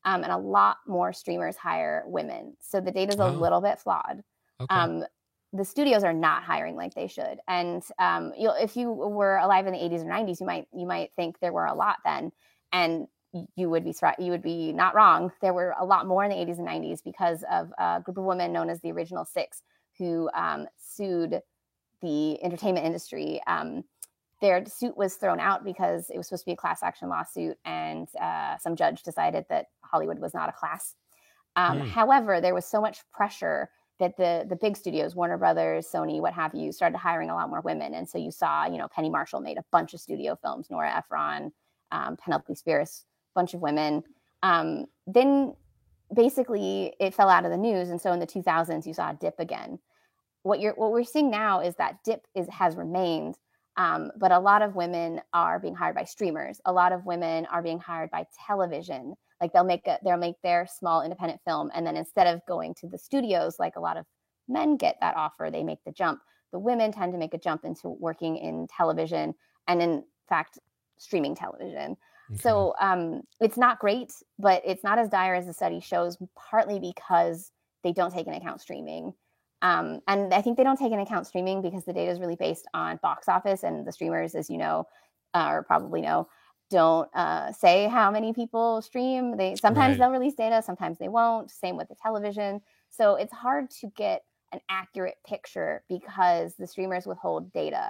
and a lot more streamers hire women. So the data is a little bit flawed. Okay. The studios are not hiring like they should. And if you were alive in the 80s or 90s, you might think there were a lot then, and you would be not wrong. There were a lot more in the 80s and 90s because of a group of women known as the Original Six who sued the entertainment industry. Their suit was thrown out because it was supposed to be a class action lawsuit, and some judge decided that Hollywood was not a class. However, there was so much pressure that the big studios, Warner Brothers, Sony, what have you, started hiring a lot more women. And so you saw, Penny Marshall made a bunch of studio films, Nora Ephron, Penelope Spheris, a bunch of women. Then basically it fell out of the news. And so in the 2000s, you saw a dip again. What we're seeing now is that dip has remained, but a lot of women are being hired by streamers. A lot of women are being hired by television. Like they'll make their small independent film, and then instead of going to the studios, like a lot of men get that offer, they make the jump. The women tend to make a jump into working in television, and in fact, streaming television. Okay. So it's not great, but it's not as dire as the study shows, partly because they don't take into account streaming. And I think they don't take into account streaming because the data is really based on box office, and the streamers, as you know, or probably know, don't say how many people stream. Sometimes they'll release data, sometimes they won't. Same with the television. So it's hard to get an accurate picture because the streamers withhold data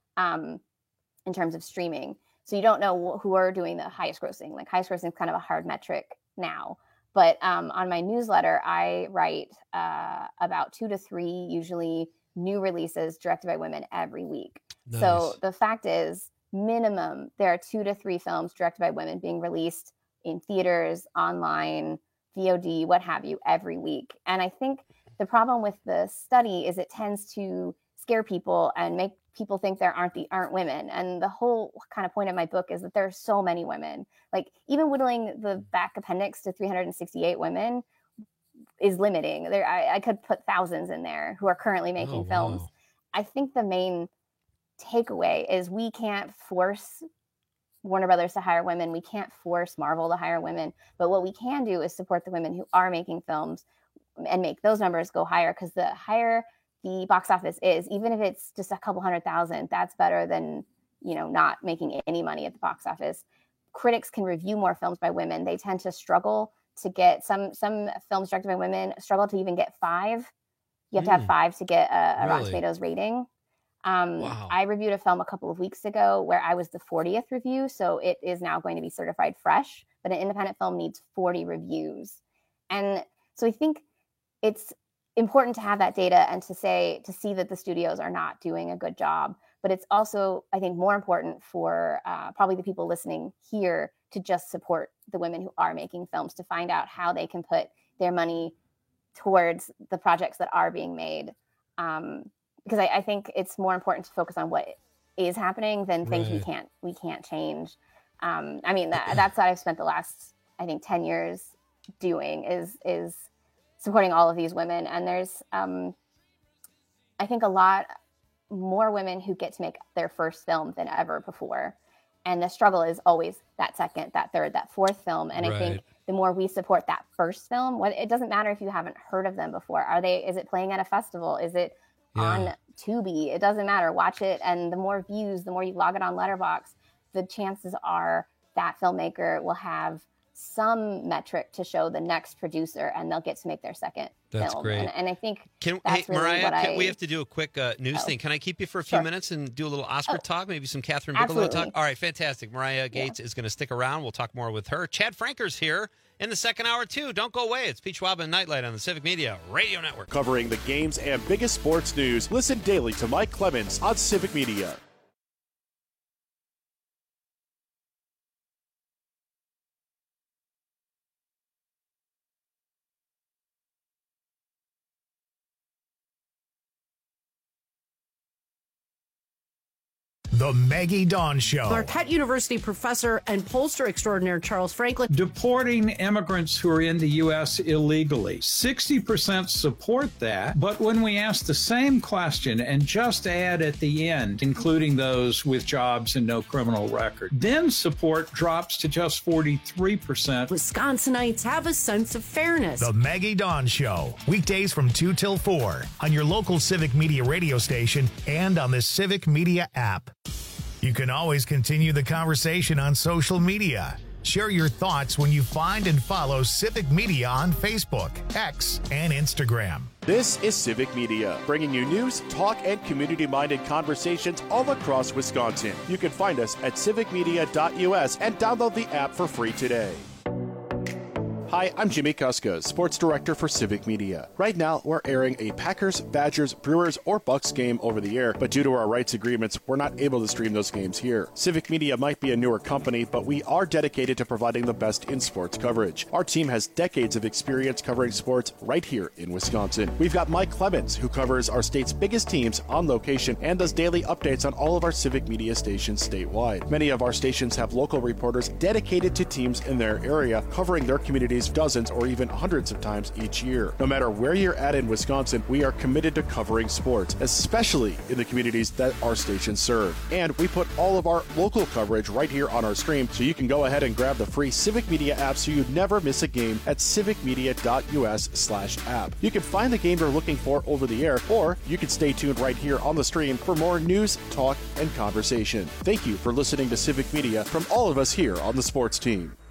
in terms of streaming. So you don't know who are doing the highest grossing. Like highest grossing is kind of a hard metric now. But on my newsletter, I write about 2 to 3 usually new releases directed by women every week. Nice. So the fact is, minimum, there are 2 to 3 films directed by women being released in theaters, online, VOD, what have you, every week. And I think the problem with the study is it tends to scare people and make people think there aren't women. And the whole kind of point of my book is that there are so many women. Like even whittling the back appendix to 368 women is limiting. I could put thousands in there who are currently making films. Wow. I think the main takeaway is we can't force Warner Brothers to hire women. We can't force Marvel to hire women. But what we can do is support the women who are making films and make those numbers go higher, because the higher the box office is, even if it's just a couple 100,000, that's better than, not making any money at the box office. Critics can review more films by women. They tend to struggle to get some films directed by women struggle to even get 5. You have to have 5 to get a Rotten Tomatoes rating. Wow. I reviewed a film a couple of weeks ago where I was the 40th review. So it is now going to be certified fresh, but an independent film needs 40 reviews. And so I think it's important to have that data and to see that the studios are not doing a good job. But it's also, I think, more important for probably the people listening here to just support the women who are making films, to find out how they can put their money towards the projects that are being made. Because I think it's more important to focus on what is happening than things we can't change. That's what I've spent the last, I think, 10 years doing is supporting all of these women. And there's, I think, a lot more women who get to make their first film than ever before. And the struggle is always that second, that third, that fourth film. And I think the more we support that first film, it doesn't matter if you haven't heard of them before. Is it playing at a festival? Is it on Tubi? It doesn't matter. Watch it. And the more views, the more you log it on Letterboxd, the chances are that filmmaker will have some metric to show the next producer, and they'll get to make their second That's film. Great. And I think that's really Mariah, we have to do a quick news thing. Can I keep you for a few minutes and do a little Oscar talk? Maybe some Catherine Bigelow talk? All right, fantastic. Mariah Gates is going to stick around. We'll talk more with her. Chad Franker's here in the second hour, too. Don't go away. It's Pete Schwab and Nightlight on the Civic Media Radio Network. Covering the games and biggest sports news. Listen daily to Mike Clemens on Civic Media. The Maggie Dawn Show. Marquette University professor and pollster extraordinaire Charles Franklin. Deporting immigrants who are in the U.S. illegally. 60% support that, but when we ask the same question and just add at the end, including those with jobs and no criminal record, then support drops to just 43%. Wisconsinites have a sense of fairness. The Maggie Dawn Show. Weekdays from 2 till 4 on your local Civic Media radio station and on the Civic Media app. You can always continue the conversation on social media. Share your thoughts when you find and follow Civic Media on Facebook, X, and Instagram. This is Civic Media, bringing you news, talk, and community-minded conversations all across Wisconsin. You can find us at civicmedia.us and download the app for free today. Hi, I'm Jimmy Kuska, Sports Director for Civic Media. Right now, we're airing a Packers, Badgers, Brewers, or Bucks game over the air, but due to our rights agreements, we're not able to stream those games here. Civic Media might be a newer company, but we are dedicated to providing the best in sports coverage. Our team has decades of experience covering sports right here in Wisconsin. We've got Mike Clemens, who covers our state's biggest teams on location and does daily updates on all of our Civic Media stations statewide. Many of our stations have local reporters dedicated to teams in their area, covering their communities dozens or even hundreds of times each year. No matter where you're at in Wisconsin, we are committed to covering sports, especially in the communities that our stations serve. And we put all of our local coverage right here on our stream, so you can go ahead and grab the free Civic Media app so you never miss a game at civicmedia.us/app. You can find the game you're looking for over the air, or you can stay tuned right here on the stream for more news, talk, and conversation. Thank you for listening to Civic Media from all of us here on the sports team.